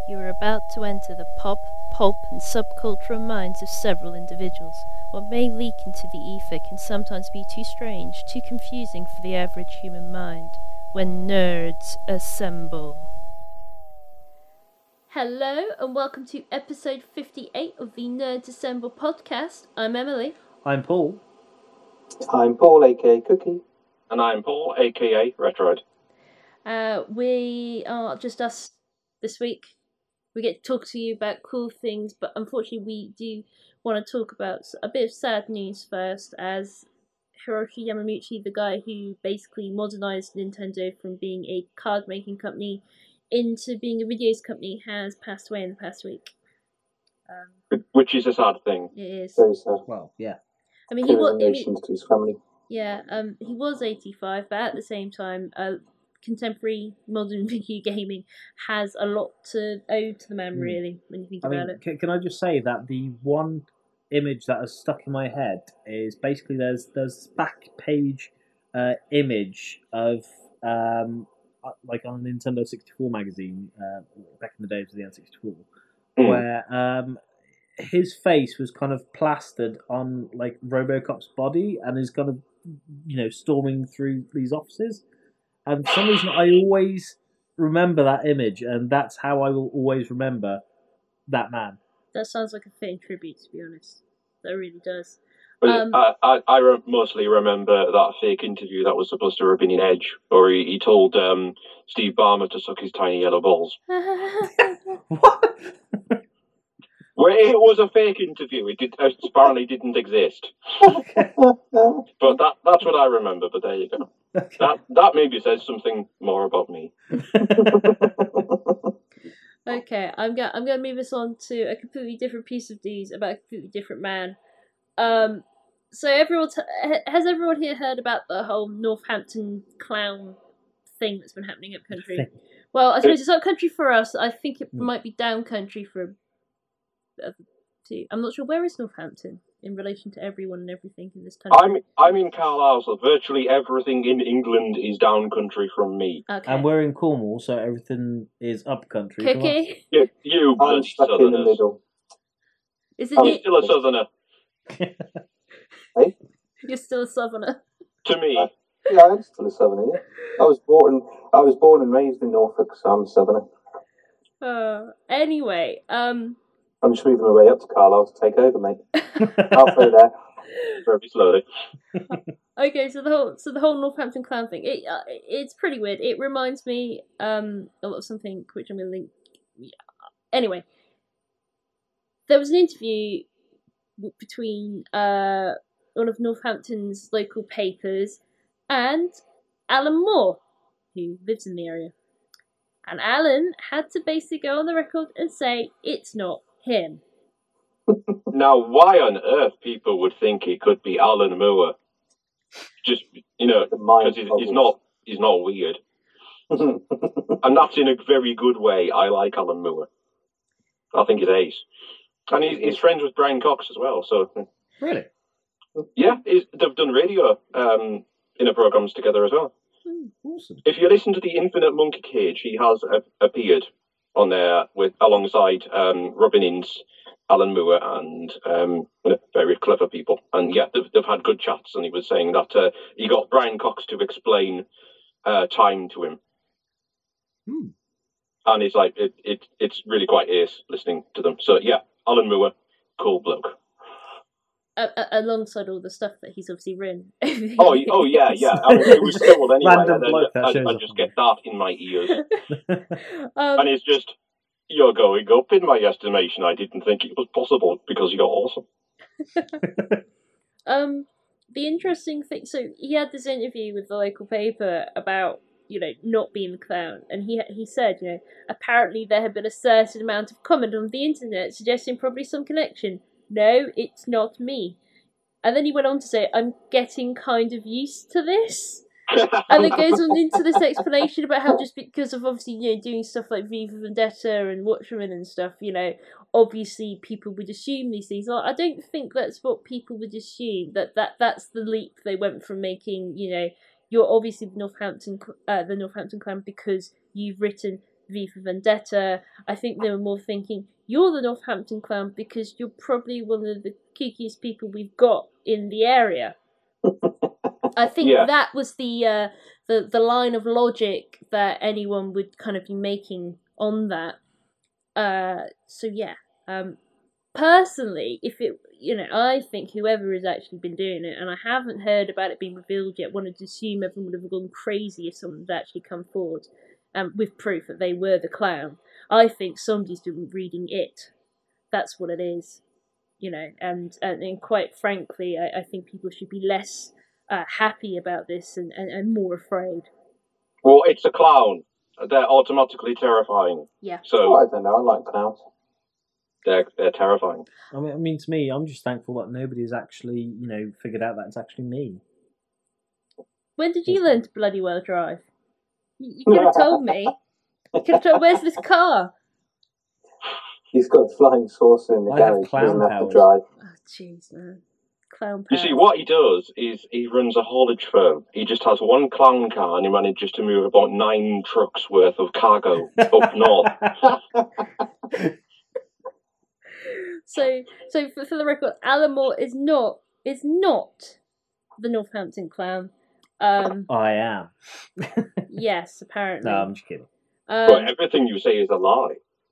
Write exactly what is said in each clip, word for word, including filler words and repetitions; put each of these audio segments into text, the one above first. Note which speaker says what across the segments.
Speaker 1: You are about to enter the pop, pulp, and subcultural minds of several individuals. What may leak into the ether can sometimes be too strange, too confusing for the average human mind. When nerds assemble. Hello, and welcome to episode fifty-eight of the Nerds Assemble podcast. I'm Emily.
Speaker 2: I'm Paul.
Speaker 3: I'm Paul, aka Cookie.
Speaker 4: And I'm Paul, aka Retroid.
Speaker 1: Uh, we are just us this week. We get to talk to you about cool things, but unfortunately we do want to talk about a bit of sad news first, as Hiroshi Yamauchi, the guy who basically modernized Nintendo from being a card-making company into being a videos company, has passed away in the past week. Um,
Speaker 4: Which is a sad thing.
Speaker 1: It is.
Speaker 3: Very sad.
Speaker 2: Well, yeah.
Speaker 1: I mean, he was. I mean,
Speaker 3: to his family.
Speaker 1: yeah, um, he was eighty-five, but at the same time, uh, contemporary modern video gaming has a lot to owe to the man, really, when you think
Speaker 2: I
Speaker 1: about
Speaker 2: mean,
Speaker 1: it.
Speaker 2: can, can I just say that the one image that has stuck in my head is basically there's there's back page uh, image of um uh, like on a Nintendo sixty-four magazine uh, back in the days of the N sixty-four,
Speaker 4: Mm.
Speaker 2: where um his face was kind of plastered on like RoboCop's body and is kind of you know storming through these offices. And for some reason, I always remember that image, and that's how I will always remember that man.
Speaker 1: That sounds like a fitting tribute, to be honest. That really does.
Speaker 4: But
Speaker 1: Um,
Speaker 4: I, I, I re- mostly remember that fake interview that was supposed to have been in Edge, where he, he told um, Steve Ballmer to suck his tiny yellow balls.
Speaker 2: What?
Speaker 4: Well, it was a fake interview. It did, it apparently didn't exist.
Speaker 2: Okay.
Speaker 4: But that that's what I remember, but there you go.
Speaker 2: Okay.
Speaker 4: That that maybe says something more about me.
Speaker 1: Okay, I'm going I'm going to move us on to a completely different piece of news about a completely different man. Um, so everyone t- has everyone here heard about the whole Northampton clown thing that's been happening up country?
Speaker 2: Thing.
Speaker 1: Well, I suppose it's up country for us. I think it
Speaker 2: Hmm.
Speaker 1: might be down country for the other two. I'm not sure, where is Northampton in relation to everyone and everything in this country.
Speaker 4: I'm I'm in Carlisle, so virtually everything in England is down country from me.
Speaker 1: Okay.
Speaker 2: And we're in Cornwall, so everything is up country. from us.
Speaker 1: Cookie,
Speaker 4: You, you
Speaker 3: I'm
Speaker 4: bloody
Speaker 3: stuck in the
Speaker 4: southerners.
Speaker 3: middle.
Speaker 1: is it
Speaker 3: Oh.
Speaker 4: You're
Speaker 1: you?
Speaker 4: still a southerner.
Speaker 1: You're still a southerner.
Speaker 4: To me.
Speaker 3: Yeah, I'm still a southerner. Yeah. I was born. I was born and raised in Norfolk, so I'm a southerner.
Speaker 1: Uh, anyway, um.
Speaker 3: I'm just moving my way up to Carlisle to take over, mate. Halfway there.
Speaker 4: Very slowly.
Speaker 1: Okay, so the whole so the whole Northampton clown thing, it uh, it's pretty weird. It reminds me um a lot of something which I'm gonna link. Yeah. Anyway, there was an interview w- between uh one of Northampton's local papers and Alan Moore, who lives in the area, and Alan had to basically go on the record and say it's not him.
Speaker 4: Now, why on earth people would think it could be Alan Moore? Just, you know,
Speaker 3: The mind
Speaker 4: because he's, he's not he's not weird. And that's in a very good way. I like Alan Moore. I think he's ace. And he's, he's friends with Brian Cox as well. So,
Speaker 2: Really?
Speaker 4: yeah, he's, they've done radio um, in a programs together as well.
Speaker 2: Oh, awesome.
Speaker 4: If you listen to the Infinite Monkey Cage, he has a, appeared on there with alongside um, Robin Ince, Alan Moore, and um, very clever people. And yeah, they've, they've had good chats. And he was saying that uh, he got Brian Cox to explain uh, time to him.
Speaker 2: Hmm.
Speaker 4: And he's like, it, it, it's really quite ace listening to them. So yeah, Alan Moore, cool bloke.
Speaker 1: Uh, uh, alongside all the stuff that he's obviously written.
Speaker 4: Oh, y- oh yeah, yeah. I mean, it was cool anyway.
Speaker 2: Random
Speaker 4: And then
Speaker 2: bloke that
Speaker 4: I,
Speaker 2: shows
Speaker 4: I
Speaker 2: up
Speaker 4: just
Speaker 2: on
Speaker 4: get that in my ears.
Speaker 1: um,
Speaker 4: And it's just, you're going up in my estimation. I didn't think it was possible because you're awesome.
Speaker 1: um, the interesting thing, so he had this interview with the local paper about, you know, not being the clown, and he he said, you know, apparently there had been a certain amount of comment on the internet suggesting probably some connection. No, it's not me. And then he went on to say, I'm getting kind of used to this. And it goes on into this explanation about how just because of obviously, you know, doing stuff like V for Vendetta and Watchmen and stuff, you know, obviously people would assume these things. Well, I don't think that's what people would assume, that, that that's the leap they went from making, you know, you're obviously the Northampton, uh, the Northampton clan because you've written V for Vendetta. I think they were more thinking, you're the Northampton Clown because you're probably one of the kookiest people we've got in the area. I think
Speaker 4: Yeah.
Speaker 1: that was the uh, the the line of logic that anyone would kind of be making on that. Uh, so yeah, um, personally, if it, you know, I think whoever has actually been doing it, and I haven't heard about it being revealed yet, wanted to assume everyone would have gone crazy if someone had actually come forward um, with proof that they were the clown. I think somebody's been reading it. That's what it is, you know, and and, and quite frankly, I, I think people should be less uh, happy about this and, and, and more afraid.
Speaker 4: Well, it's a clown. They're automatically terrifying.
Speaker 1: Yeah.
Speaker 3: Oh, I
Speaker 4: So
Speaker 3: don't know. I like clowns.
Speaker 4: they're they're terrifying.
Speaker 2: I mean, I mean, to me, I'm just thankful that nobody's actually, you know, figured out that it's actually me.
Speaker 1: When did you learn to bloody well drive? You, you could have told me. You could have told, where's this car?
Speaker 3: He's got a flying saucer in the
Speaker 2: I have
Speaker 3: garage. He
Speaker 2: clown
Speaker 3: doesn't have
Speaker 2: powers.
Speaker 3: to drive.
Speaker 1: Oh, jeez, man. Clown
Speaker 4: You
Speaker 1: powers.
Speaker 4: see, what he does is he runs a haulage firm. He just has one clown car and he manages to move about nine trucks worth of cargo up north.
Speaker 1: So, so for, for the record, Alan Moore is not is not the Northampton Clown. Um,
Speaker 2: I am.
Speaker 1: yes, apparently.
Speaker 2: No, I'm just kidding.
Speaker 1: Um,
Speaker 4: But everything you say is a lie.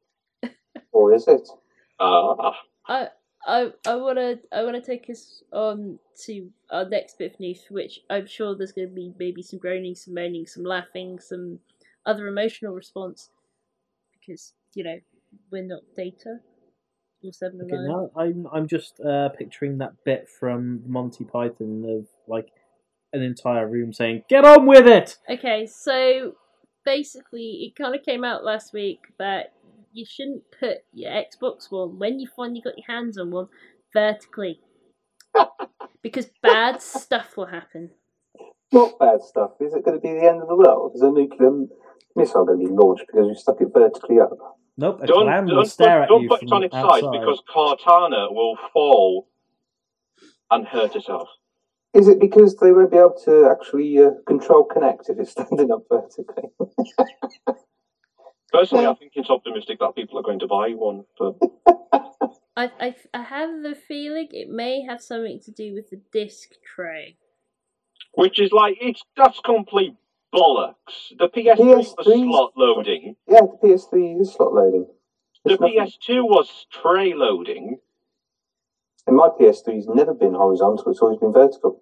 Speaker 3: Or is it?
Speaker 4: Uh,
Speaker 1: I I I wanna I wanna take us on to our next bit of news, for which I'm sure there's going to be maybe some groaning, some moaning, some laughing, some other emotional response, because you know we're not Data or Seven of
Speaker 2: Okay,
Speaker 1: Nine.
Speaker 2: now I'm I'm just uh, picturing that bit from Monty Python of like an entire room saying, "Get on with it."
Speaker 1: Okay, so basically, it kind of came out last week that you shouldn't put your Xbox One, when you finally got your hands on one, vertically. Because bad stuff will happen.
Speaker 3: Not bad stuff. Is it going to be the end of the world? Is a nuclear missile going to be launched because you stuck it vertically up?
Speaker 2: Nope, a
Speaker 4: don't
Speaker 2: clown will
Speaker 4: don't,
Speaker 2: stare at
Speaker 4: don't
Speaker 2: you
Speaker 4: put
Speaker 2: from
Speaker 4: it on its
Speaker 2: outside.
Speaker 4: side because Cortana will fall and hurt herself.
Speaker 3: Is it because they won't be able to actually uh, control Connect if it's standing up vertically?
Speaker 4: Personally, I think it's optimistic that people are going to buy one. But
Speaker 1: I, I, I have the feeling it may have something to do with the disc tray.
Speaker 4: which is like it's that's complete bollocks. The P S three was
Speaker 3: P S three 's
Speaker 4: slot loading.
Speaker 3: Yeah, the P S three is slot loading.
Speaker 4: The
Speaker 3: There's nothing-
Speaker 4: P S two was tray loading.
Speaker 3: And my P S three's never been horizontal; it's always been vertical.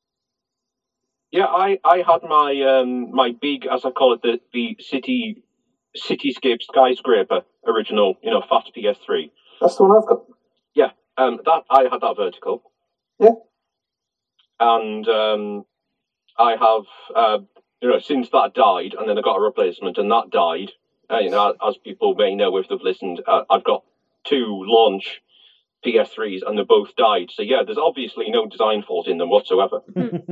Speaker 4: Yeah, I, I had my um my big, as I call it, the the city cityscape skyscraper original, you know, fat P S three.
Speaker 3: That's the one I've got.
Speaker 4: Um, that I had that vertical.
Speaker 3: Yeah.
Speaker 4: And um, I have uh, you know, since that died, and then I got a replacement, and that died. Uh, you know, as people may know if they've listened, uh, I've got two launch P S threes, and they both died. So yeah, there's obviously no design fault in them whatsoever.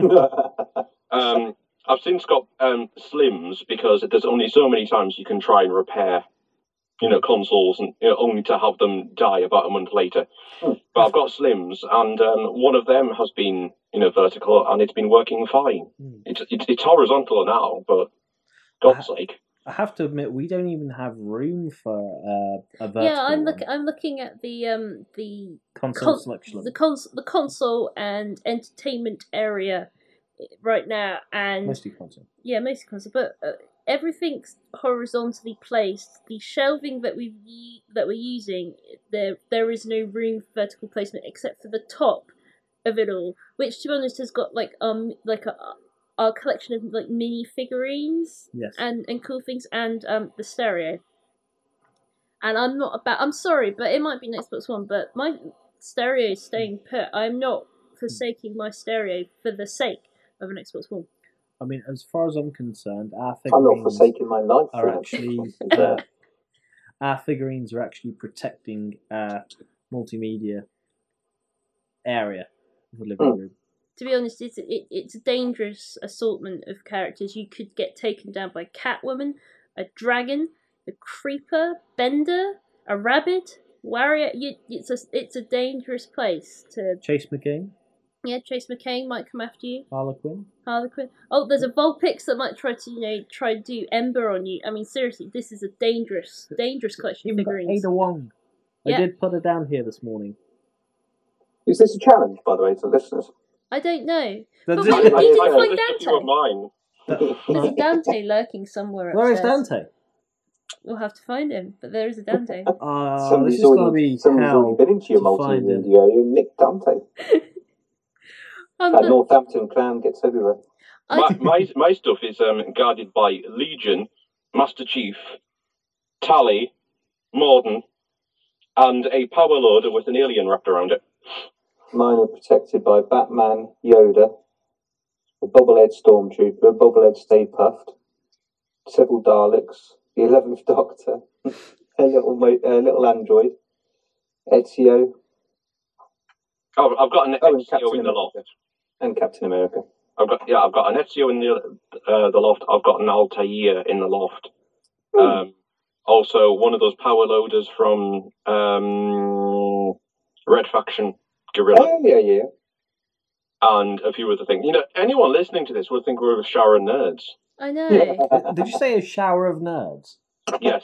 Speaker 4: um, I've since got um, Slims because there's only so many times you can try and repair, you know, consoles, and you know, only to have them die about a month later.
Speaker 3: Hmm.
Speaker 4: But I've got Slims, and um, one of them has been, you know, vertical, and it's been working fine.
Speaker 2: Hmm.
Speaker 4: It's, it's it's horizontal now, but God's sake.
Speaker 2: I have to admit, we don't even have room for uh, a vertical
Speaker 1: Yeah, I'm
Speaker 2: one.
Speaker 1: look I'm looking at the um the
Speaker 2: console
Speaker 1: con-
Speaker 2: selection.
Speaker 1: the cons the console and entertainment area right now, and
Speaker 2: Mostly console.
Speaker 1: yeah, mostly console, but uh, everything's horizontally placed. The shelving that we ye- that we're using, there there is no room for vertical placement except for the top of it all, which to be honest has got like um like a our collection of like mini figurines
Speaker 2: Yes.
Speaker 1: and and cool things, and um the stereo. And I'm not about. I'm sorry, but it might be an Xbox One, but my stereo is staying put. I'm not forsaking my stereo for the sake of an Xbox One.
Speaker 2: I mean, as far as I'm concerned, our
Speaker 3: I'm not
Speaker 2: figurines
Speaker 3: forsaking my life.
Speaker 2: are
Speaker 3: for it.
Speaker 2: actually uh, our figurines are actually protecting our multimedia area of the living
Speaker 3: Hmm.
Speaker 2: room.
Speaker 1: To be honest, it's it, it's a dangerous assortment of characters. You could get taken down by Catwoman, a dragon, a creeper, Bender, a rabbit, warrior. You, it's a it's a dangerous place to.
Speaker 2: Chase McGee.
Speaker 1: Yeah, Chase McCain might come after you.
Speaker 2: Harlequin.
Speaker 1: Harlequin. Oh, there's a Vulpix that might try to, you know, try to do Ember on you. I mean, seriously, this is a dangerous, dangerous collection of
Speaker 2: Even got
Speaker 1: figurines.
Speaker 2: Ada Wong. I
Speaker 1: Yeah.
Speaker 2: did put her down here this morning.
Speaker 3: Is this a challenge, by the way, to the listeners?
Speaker 1: I don't know.
Speaker 2: But
Speaker 1: But
Speaker 2: this-
Speaker 1: wait, you
Speaker 3: I-
Speaker 1: didn't
Speaker 3: I-
Speaker 1: find
Speaker 4: This is a few of
Speaker 1: Dante.
Speaker 4: mine.
Speaker 1: There's a
Speaker 2: No.
Speaker 1: Dante lurking somewhere
Speaker 2: Where is
Speaker 1: upstairs.
Speaker 2: Dante?
Speaker 1: We'll have to find him, but there is a Dante.
Speaker 2: Uh, this
Speaker 3: somebody's
Speaker 2: is going to
Speaker 3: already,
Speaker 2: be
Speaker 3: somebody's
Speaker 2: hell
Speaker 3: already been into your
Speaker 2: to find him.
Speaker 3: multimedia area and Nick Dante.
Speaker 1: Um,
Speaker 3: That
Speaker 1: but
Speaker 3: Northampton clown gets everywhere.
Speaker 1: I
Speaker 4: My,
Speaker 1: d-
Speaker 4: my my stuff is um, guarded by Legion, Master Chief, Tally, Morden, and a power loader with an alien wrapped around it.
Speaker 3: Mine are protected by Batman, Yoda, a bobblehead Stormtrooper, a bobblehead Stay Puffed, several Daleks, the eleventh Doctor, a little mo- a little android, Ezio,
Speaker 4: Oh, I've got an
Speaker 3: Oh, and
Speaker 4: Ezio
Speaker 3: Captain
Speaker 4: in the
Speaker 3: America.
Speaker 4: loft.
Speaker 3: and Captain America.
Speaker 4: I've got yeah, I've got an Ezio in the uh, the loft. I've got an Altair in the loft. Um, also, one of those power loaders from um, Red Faction Guerrilla,
Speaker 3: Oh, yeah, yeah.
Speaker 4: and a few other things. You know, anyone listening to this would think we're a shower of nerds.
Speaker 1: I know.
Speaker 3: Yeah.
Speaker 2: Did you say a shower of nerds?
Speaker 4: Yes,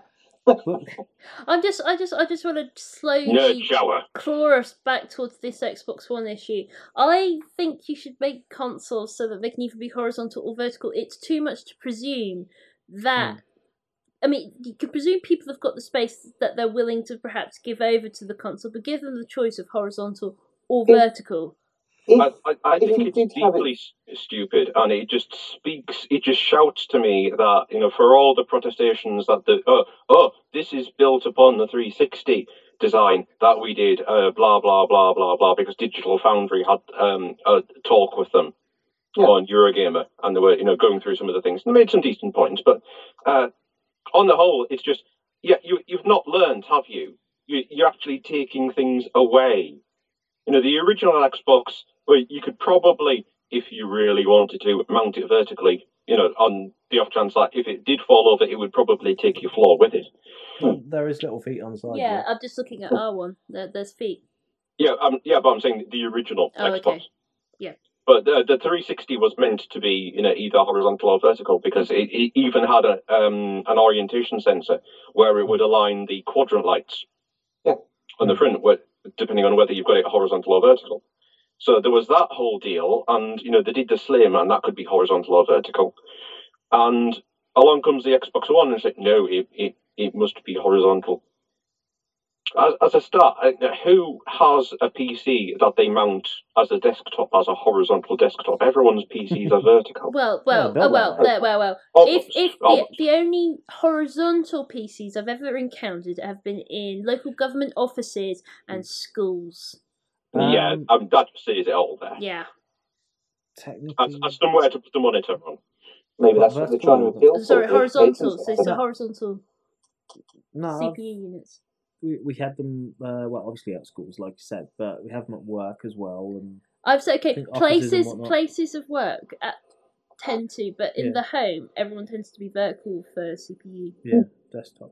Speaker 1: I'm just, I just, I just want to slowly
Speaker 4: nerd shower.
Speaker 1: claw us back towards this Xbox One issue. I think you should make consoles so that they can either be horizontal or vertical. It's too much to presume that.
Speaker 2: Mm.
Speaker 1: I mean, you can presume people have got the space that they're willing to perhaps give over to the console, but give them the choice of horizontal or
Speaker 3: If-
Speaker 1: vertical.
Speaker 3: If,
Speaker 4: I, I, I
Speaker 3: if
Speaker 4: think
Speaker 3: you
Speaker 4: it's
Speaker 3: did have it-
Speaker 4: deeply s stupid, and it just speaks, it just shouts to me that, you know, for all the protestations that the, oh, oh, this is built upon the three sixty design that we did, uh, blah, blah, blah, blah, blah, because Digital Foundry had um, a talk with them
Speaker 3: Yeah.
Speaker 4: on Eurogamer, and they were, you know, going through some of the things. They made some decent points, but uh, on the whole, it's just, yeah, you, you've not learned, have you? you? You're actually taking things away. You know, the original Xbox, well, you could probably, if you really wanted to, mount it vertically, you know, on the off chance that if it did fall over, it would probably take your floor with it.
Speaker 2: There is little feet on the side.
Speaker 1: Yeah, I'm just looking at R one. There, there's feet.
Speaker 4: Yeah, um, yeah, but I'm saying the original
Speaker 1: Oh,
Speaker 4: Xbox.
Speaker 1: okay. Yeah.
Speaker 4: But the, the three sixty was meant to be, you know, either horizontal or vertical, because it, it even had a um, an orientation sensor where it would align the quadrant lights
Speaker 3: Yeah.
Speaker 4: on the front, where, depending on whether you've got it horizontal or vertical. So there was that whole deal, and, you know, they did the Slim, and that could be horizontal or vertical. And along comes the Xbox One, and it's like, no, it, it, it must be horizontal. As, as a start, uh, who has a P C that they mount as a desktop, as a horizontal desktop? Everyone's P Cs are vertical.
Speaker 1: Well, well,
Speaker 2: built
Speaker 1: oh, well,
Speaker 2: that way.
Speaker 1: there, well, well.
Speaker 4: Almost,
Speaker 1: If if the,
Speaker 4: almost.
Speaker 1: the only horizontal P Cs I've ever encountered have been in local government offices and schools.
Speaker 4: yeah,
Speaker 2: Um,
Speaker 4: um, that says it all there.
Speaker 1: Yeah.
Speaker 2: Technically,
Speaker 4: As, as somewhere to put the monitor on.
Speaker 3: Maybe
Speaker 2: What,
Speaker 3: that's what they're trying to
Speaker 2: vertical?
Speaker 3: appeal to.
Speaker 1: Sorry,
Speaker 3: the
Speaker 1: horizontal.
Speaker 3: education
Speaker 1: So it's a
Speaker 3: sector.
Speaker 1: horizontal
Speaker 2: no,
Speaker 1: C
Speaker 2: I've-
Speaker 1: P U units.
Speaker 2: we, we had them. Uh, well, obviously at schools, like you said, but we have them at work as well. And
Speaker 1: I've said okay,
Speaker 2: think offices and
Speaker 1: places
Speaker 2: whatnot.
Speaker 1: places of work at, tend to, but in
Speaker 2: Yeah.
Speaker 1: the home, everyone tends to be vertical for C P U.
Speaker 2: yeah, desktop.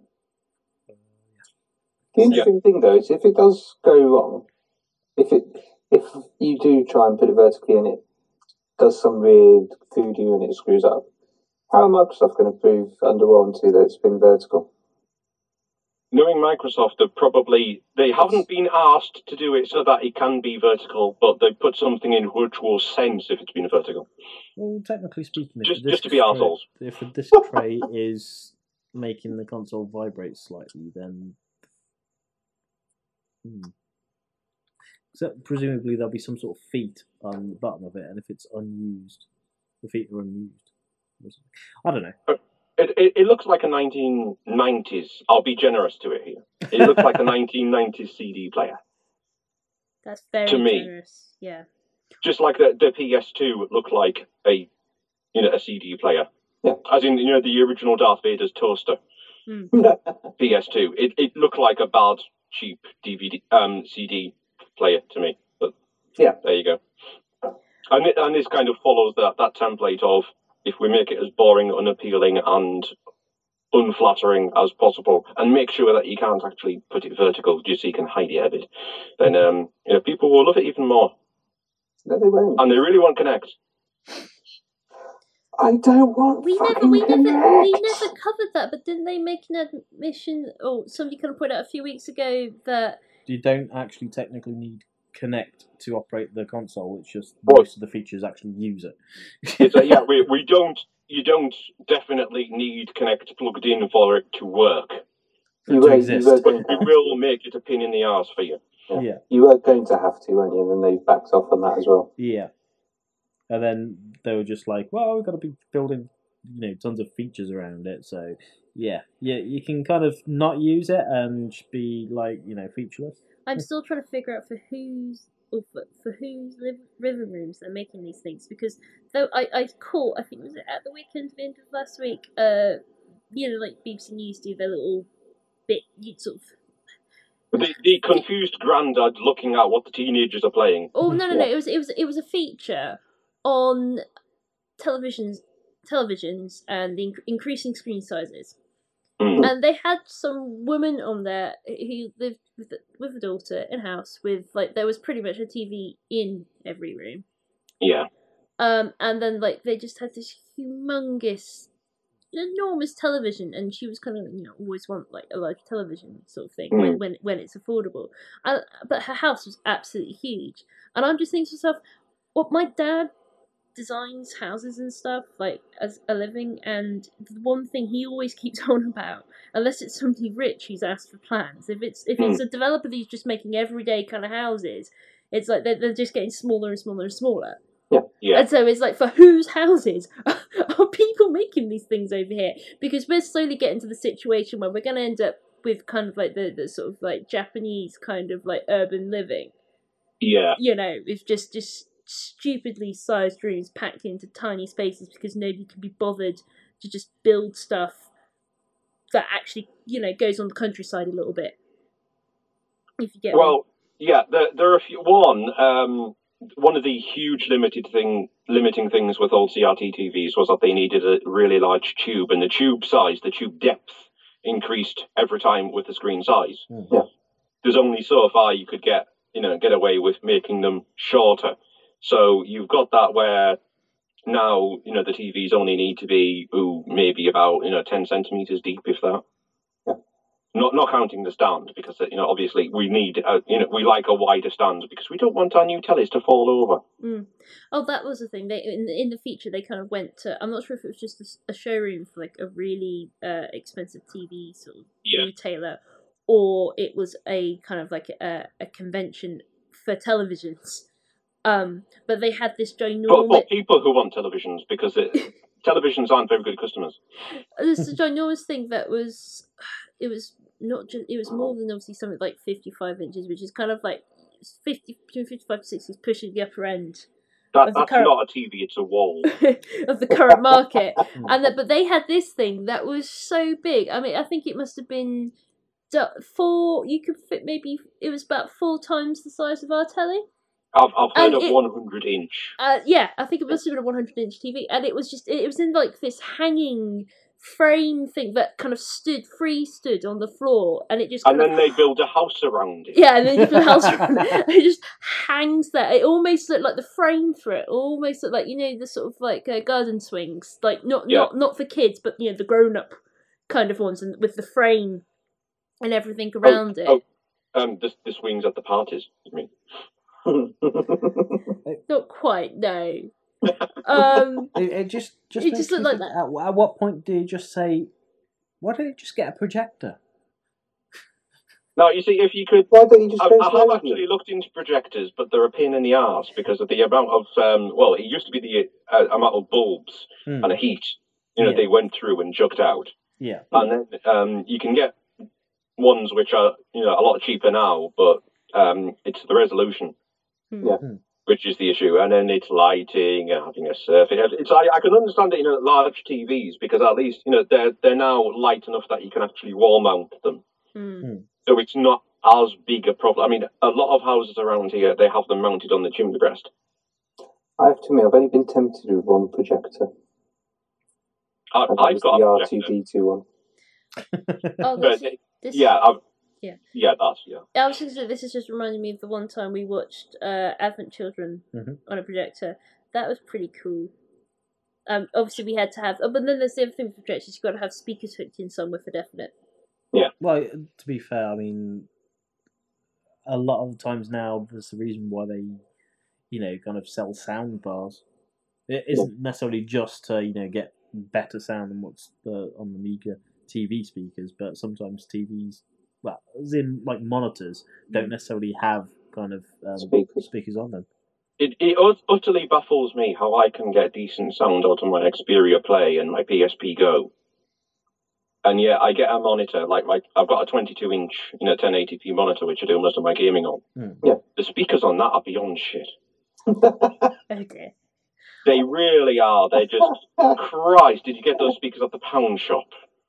Speaker 3: The interesting thing, though, is if it does go wrong, if it if you do try and put it vertically and it does some weird voodoo and it screws up, how are Microsoft going to prove under warranty that it's been vertical?
Speaker 4: Knowing Microsoft, they probably they haven't been asked to do it so that it can be vertical, but they put something in which will sense if it's been vertical.
Speaker 2: Well, technically speaking, if
Speaker 4: Just-
Speaker 2: the
Speaker 4: just
Speaker 2: disc
Speaker 4: to be
Speaker 2: tray-
Speaker 4: arseholes.
Speaker 2: if the disc tray is making the console vibrate slightly, then hmm. So presumably there'll be some sort of feet on the bottom of it, and if it's unused, the feet are unused. I don't know.
Speaker 4: It, it, it looks like a nineteen nineties. I'll be generous to it here. It looks like a nineteen nineties C D player.
Speaker 1: That's very
Speaker 4: To me.
Speaker 1: generous. Yeah.
Speaker 4: Just like the, the P S two looked like a, you know, a C D player.
Speaker 3: Yeah.
Speaker 4: As in, you know, the original Darth Vader's toaster. P S two. It it looked like a bad, cheap D V D, um, C D player to me. But
Speaker 3: Yeah.
Speaker 4: there you go. And it, and this kind of follows that that template of, if we make it as boring, unappealing, and unflattering as possible, and make sure that you can't actually put it vertical just so you can hide it a bit, then um, you know, people will love it even more.
Speaker 3: No, they won't.
Speaker 4: And they really want Connect.
Speaker 3: I don't want
Speaker 1: We never,
Speaker 3: fucking
Speaker 1: we never,
Speaker 3: Connect.
Speaker 1: we never covered that. But didn't they make an admission? Or somebody kind of pointed out a few weeks ago that
Speaker 2: You don't actually technically need Connect to operate the console. It's just
Speaker 4: What?
Speaker 2: most of the features actually use it.
Speaker 4: It's a, yeah, we we don't. You don't definitely need Connect plugged in for it to work.
Speaker 2: For it
Speaker 3: You
Speaker 2: to
Speaker 3: were, you
Speaker 2: exist.
Speaker 3: were
Speaker 4: But
Speaker 3: going
Speaker 4: we
Speaker 3: to,
Speaker 4: will make it a pain in the arse for you.
Speaker 3: Yeah.
Speaker 2: Yeah,
Speaker 3: you were going to have to, weren't you? And then they backed off on that as well.
Speaker 2: yeah. And then they were just like, well, we've got to be building, you know, tons of features around it. So, yeah, yeah, you can kind of not use it and be like, you know, featureless.
Speaker 1: I'm still trying to figure out for whose or for, for whose liv- living rooms they're making these things, because though I, I caught, I think it was at the weekend, the end of last week, uh, you know, like B B C News do their little bit, you sort of.
Speaker 4: The, the confused granddad looking at what the teenagers are playing.
Speaker 1: Oh no no no!
Speaker 3: Yeah.
Speaker 1: It was it was it was a feature on televisions, televisions, and the inc- increasing screen sizes.
Speaker 4: Mm.
Speaker 1: And they had some woman on there who lived with, with a daughter in house with, like, there was pretty much a T V in every room.
Speaker 4: Yeah.
Speaker 1: Um, and then, like, they just had this humongous, enormous television, and she was kind of, you know, always want, like, a large television sort of thing
Speaker 4: Mm.
Speaker 1: when, when when it's affordable. And, but her house was absolutely huge. And I'm just thinking to myself, what my dad designs houses and stuff, like, as a living, and the one thing he always keeps on about, unless it's somebody rich who's asked for plans, if it's if it's a developer who's just making everyday kind of houses, it's like they're, they're just getting smaller and smaller and smaller.
Speaker 4: Yeah.
Speaker 1: And so it's like, for whose houses are people making these things over here? Because we're slowly getting to the situation where we're going to end up with kind of like the, the sort of like Japanese kind of like urban living.
Speaker 4: Yeah.
Speaker 1: You know, it's just just stupidly sized rooms packed into tiny spaces because nobody can be bothered to just build stuff that actually, you know, goes on the countryside a little bit. If you get
Speaker 4: Well, yeah, there, there are a few. One, um, one of the huge limited thing, limiting things with old C R T T Vs was that they needed a really large tube, and the tube size, the tube depth, increased every time with the screen size.
Speaker 3: Yeah.
Speaker 4: There's only so far you could get, you know, get away with making them shorter. So you've got that where now, you know, the T Vs only need to be, ooh, maybe about, you know, ten centimeters deep, if that.
Speaker 3: Yeah.
Speaker 4: Not not counting the stand, because, you know, obviously we need, a, you know, we like a wider stand because we don't want our new tellies to fall over.
Speaker 1: Mm. Oh, that was the thing. They in in the feature they kind of went to. I'm not sure if it was just a, a showroom for like a really uh, expensive T V sort of
Speaker 4: Yeah.
Speaker 1: retailer, or it was a kind of like a, a convention for televisions. Um, but they had this
Speaker 4: But
Speaker 1: ginormous.
Speaker 4: for people who want televisions, because it, televisions aren't very good customers.
Speaker 1: This is a ginormous thing that was. It was not just. It was more than obviously something like fifty-five inches, which is kind of like fifty between fifty-five to sixty, is pushing the upper end
Speaker 4: That,
Speaker 1: Of the
Speaker 4: that's
Speaker 1: current-
Speaker 4: not a T V, it's a wall.
Speaker 1: of the current market. And that, but they had this thing that was so big. I mean, I think it must have been du- four. You could fit maybe it was about four times the size of our telly.
Speaker 4: I've, I've heard
Speaker 1: And
Speaker 4: of
Speaker 1: it-
Speaker 4: one hundred inch.
Speaker 1: Uh, yeah, I think it must have been a one hundred inch T V, and it was just it was in like this hanging frame thing that kind of stood free stood on the floor, and it just
Speaker 4: And
Speaker 1: kind
Speaker 4: then
Speaker 1: of,
Speaker 4: they build a house around it.
Speaker 1: yeah, and then you put a house around it, and it just hangs there. It almost looked like the frame for it almost looked like, you know, the sort of like uh, garden swings, like not
Speaker 4: Yeah.
Speaker 1: not not for kids, but you know, the grown up kind of ones, and with the frame and everything around it.
Speaker 4: oh. Um, the, the swings at the parties, you mean?
Speaker 1: Not quite, no. um.
Speaker 2: It, it just just
Speaker 1: It
Speaker 2: makes
Speaker 1: just
Speaker 2: me
Speaker 1: looked like
Speaker 2: think, At, at what point do you just say, why don't you just get a projector?
Speaker 4: Now, you see, if you could...
Speaker 3: Why don't you just
Speaker 4: I,
Speaker 3: go
Speaker 4: I
Speaker 3: slow
Speaker 4: have
Speaker 3: with
Speaker 4: actually
Speaker 3: it?
Speaker 4: looked into projectors, but they're a pain in the arse because of the amount of... Um, well, it used to be the uh, amount of bulbs
Speaker 2: Hmm.
Speaker 4: and the heat, you know,
Speaker 2: Yeah.
Speaker 4: they went through and jucked out.
Speaker 2: Yeah.
Speaker 4: And then um, you can get ones which are, you know, a lot cheaper now, but um, it's the resolution,
Speaker 1: Hmm.
Speaker 3: Yeah.
Speaker 4: which is the issue. And then it's lighting and having a surface. It's I, I can understand it in, you know, large T Vs because at least, you know, they're they're now light enough that you can actually wall mount them.
Speaker 1: Hmm.
Speaker 4: So it's not as big a problem. I mean, a lot of houses around here, they have them mounted on the chimney breast.
Speaker 3: I have to admit, I've only been tempted with one projector.
Speaker 4: I,
Speaker 3: And that
Speaker 4: I've
Speaker 3: was
Speaker 4: got
Speaker 3: the
Speaker 4: a
Speaker 3: R two
Speaker 4: projector.
Speaker 3: D two one.
Speaker 1: Oh,
Speaker 4: But
Speaker 1: this, this
Speaker 4: yeah, I've,
Speaker 1: Yeah.
Speaker 4: Yeah, that's yeah.
Speaker 1: I was just, this is just reminding me of the one time we watched uh, Advent Children
Speaker 2: Mhm.
Speaker 1: on a projector. That was pretty cool. Um, obviously we had to have, oh, but then there's the other thing with projectors, you've got to have speakers hooked in somewhere for definite.
Speaker 2: Well, to be fair, I mean, a lot of the times now, there's the reason why they, you know, kind of sell sound bars. It isn't necessarily just to, you know, get better sound than what's the, on the Amiga T V speakers, but sometimes T Vs, well, as in like monitors, don't necessarily have kind of um,
Speaker 3: Speakers.
Speaker 2: speakers on them.
Speaker 4: It, it ut- utterly baffles me how I can get decent sound out of my Xperia Play and my P S P Go. And yeah, I get a monitor, like my, I've got a twenty-two inch, you know, ten eighty p monitor, which I do most of my gaming on.
Speaker 2: Mm.
Speaker 3: Yeah.
Speaker 4: The speakers on that are beyond shit.
Speaker 1: Oh dear.
Speaker 4: They really are. They're just, Christ, did you get those speakers at the pound shop?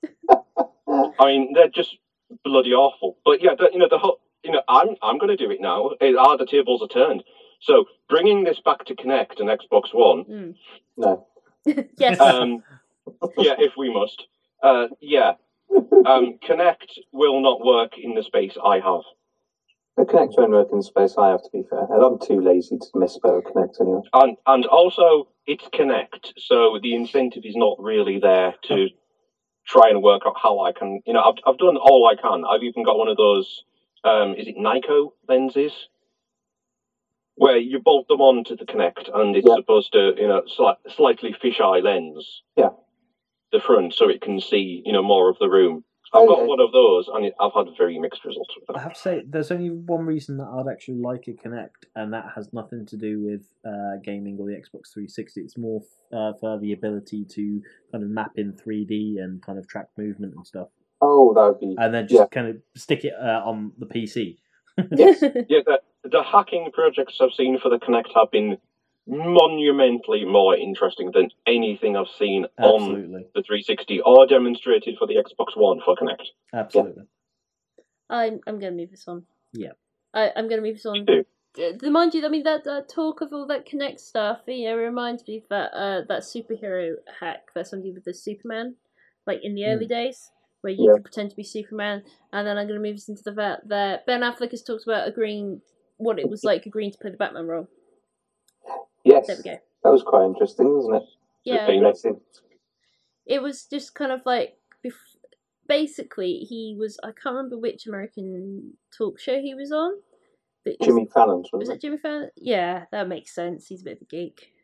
Speaker 4: I mean, they're just bloody awful. But yeah, the, you know, the whole, you know, I'm I'm going to do it now. It, ah, the tables are turned. So bringing this back to Kinect and Xbox One.
Speaker 1: Mm.
Speaker 3: No.
Speaker 1: Yes.
Speaker 4: Um, yeah, if we must. Uh, yeah. Um, Kinect will not work in the space I have.
Speaker 3: The Kinect won't work in space, I have to be fair. And I'm too lazy to misspell Kinect anyway.
Speaker 4: And and also, it's Kinect, so the incentive is not really there to try and work out how I can. You know, I've I've done all I can. I've even got one of those. Um, is it Nikon lenses? Where you bolt them onto the Kinect, and it's
Speaker 3: Yeah.
Speaker 4: supposed to, you know, sli- slightly fisheye lens.
Speaker 3: Yeah.
Speaker 4: The front, so it can see, you know, more of the room. I've
Speaker 3: Oh,
Speaker 4: got
Speaker 3: yeah.
Speaker 4: one of those, and it, I've had very mixed results with
Speaker 2: I
Speaker 4: them.
Speaker 2: have to say, there's only one reason that I'd actually like a Kinect, and that has nothing to do with uh, gaming or the Xbox three sixty. It's more uh, for the ability to kind of map in three D and kind of track movement and stuff,
Speaker 3: Oh, that would be.
Speaker 2: and then just
Speaker 3: Yeah.
Speaker 2: kind of stick it uh, on the P C.
Speaker 3: Yes.
Speaker 4: Yeah, the, the hacking projects I've seen for the Kinect have been monumentally more interesting than anything I've seen on
Speaker 2: Absolutely,
Speaker 4: the three sixty or demonstrated for the Xbox One for Kinect.
Speaker 2: absolutely.
Speaker 1: I'm I'm gonna move this on.
Speaker 2: Yeah.
Speaker 1: I, I'm gonna move this on.
Speaker 4: Do.
Speaker 1: D- d- mind you, I mean that, that talk of all that Kinect stuff, you know, reminds me of that uh, that superhero hack that somebody with the Superman, like in the early days, where you
Speaker 3: Yeah.
Speaker 1: could pretend to be Superman. And then I'm gonna move this into the fact that Ben Affleck has talked about agreeing what it was like agreeing to play the Batman role.
Speaker 3: Yes.
Speaker 1: There we go.
Speaker 3: That was quite interesting, wasn't it?
Speaker 1: Yeah.
Speaker 4: Okay.
Speaker 3: Bless him.
Speaker 1: It was just kind of like bef- basically he was, I can't remember which American talk show he was on, but it was,
Speaker 3: Jimmy Fallon's,
Speaker 1: was
Speaker 3: wasn't
Speaker 1: it Jimmy Fallon? Yeah, that makes sense. He's a bit of a geek.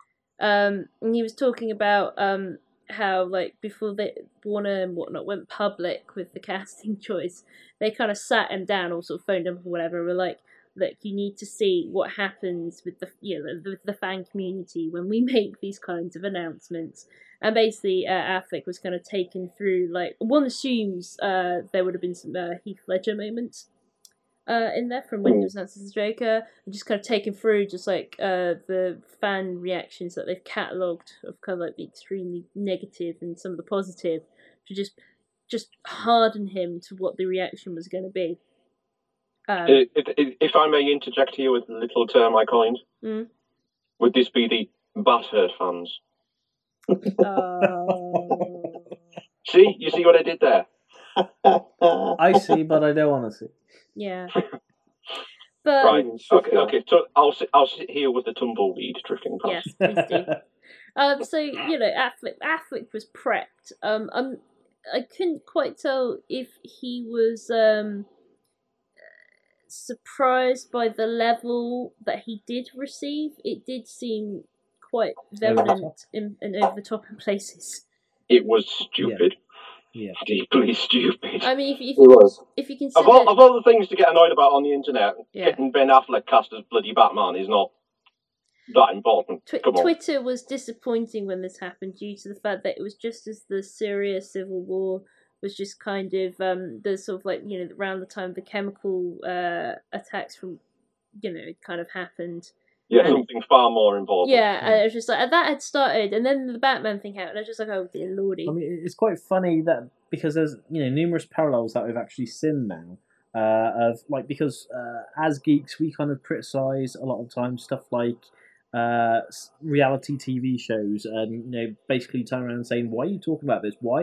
Speaker 1: Um, and he was talking about um how like before they Warner and whatnot went public with the casting choice, they kind of sat him down or sort of phoned him or whatever. And were like, look, you need to see what happens with the you know the, the fan community when we make these kinds of announcements. And basically, uh, Affleck was kind of taken through like one assumes uh there would have been some uh, Heath Ledger moments uh in there from when he
Speaker 3: Mm.
Speaker 1: was announced as Joker, and just kind of taken through just like uh the fan reactions that they've catalogued of kind of like the extremely negative and some of the positive to just just harden him to what the reaction was going to be. Um,
Speaker 4: If, if, if I may interject here with a little term I coined,
Speaker 1: Mm.
Speaker 4: would this be the Bat-Hurt fans?
Speaker 1: uh,
Speaker 4: See? You see what I did there?
Speaker 3: it?
Speaker 2: I see, but I don't want to see.
Speaker 1: yeah, but
Speaker 4: Right.
Speaker 3: Mm, sure,
Speaker 4: Okay,
Speaker 3: yeah.
Speaker 4: okay. So I'll sit, I'll sit here with the tumbleweed drifting past.
Speaker 1: yes, please do. Um, so you know, Affleck, Affleck was prepped. Um, I'm, I couldn't quite tell if he was um surprised by the level that he did receive. It did seem quite
Speaker 2: Over the top.
Speaker 1: virulent in, and over the top in places.
Speaker 4: It was stupid.
Speaker 2: Yeah.
Speaker 4: Deeply stupid.
Speaker 1: I mean, if if,
Speaker 3: He was.
Speaker 1: if you
Speaker 4: Of
Speaker 1: consider,
Speaker 4: all, of all the things to get annoyed about on the internet,
Speaker 1: Yeah.
Speaker 4: getting Ben Affleck cast as bloody Batman is not that important.
Speaker 1: Twi-
Speaker 4: Come on.
Speaker 1: Twitter was disappointing when this happened due to the fact that it was just as the Syria civil war was just kind of um the sort of like you know around the time the chemical uh attacks from you know kind of happened.
Speaker 4: Yeah,
Speaker 1: and-
Speaker 4: something far more important.
Speaker 1: Yeah, and it was just like and that had started, and then the Batman thing happened. I was just like, oh dear lordy.
Speaker 2: I mean, it's quite funny that because there's you know numerous parallels that we've actually seen now uh, of like because uh, as geeks we kind of criticize a lot of times stuff like uh, s- reality T V shows and you know basically turn around saying why are you talking about this? Why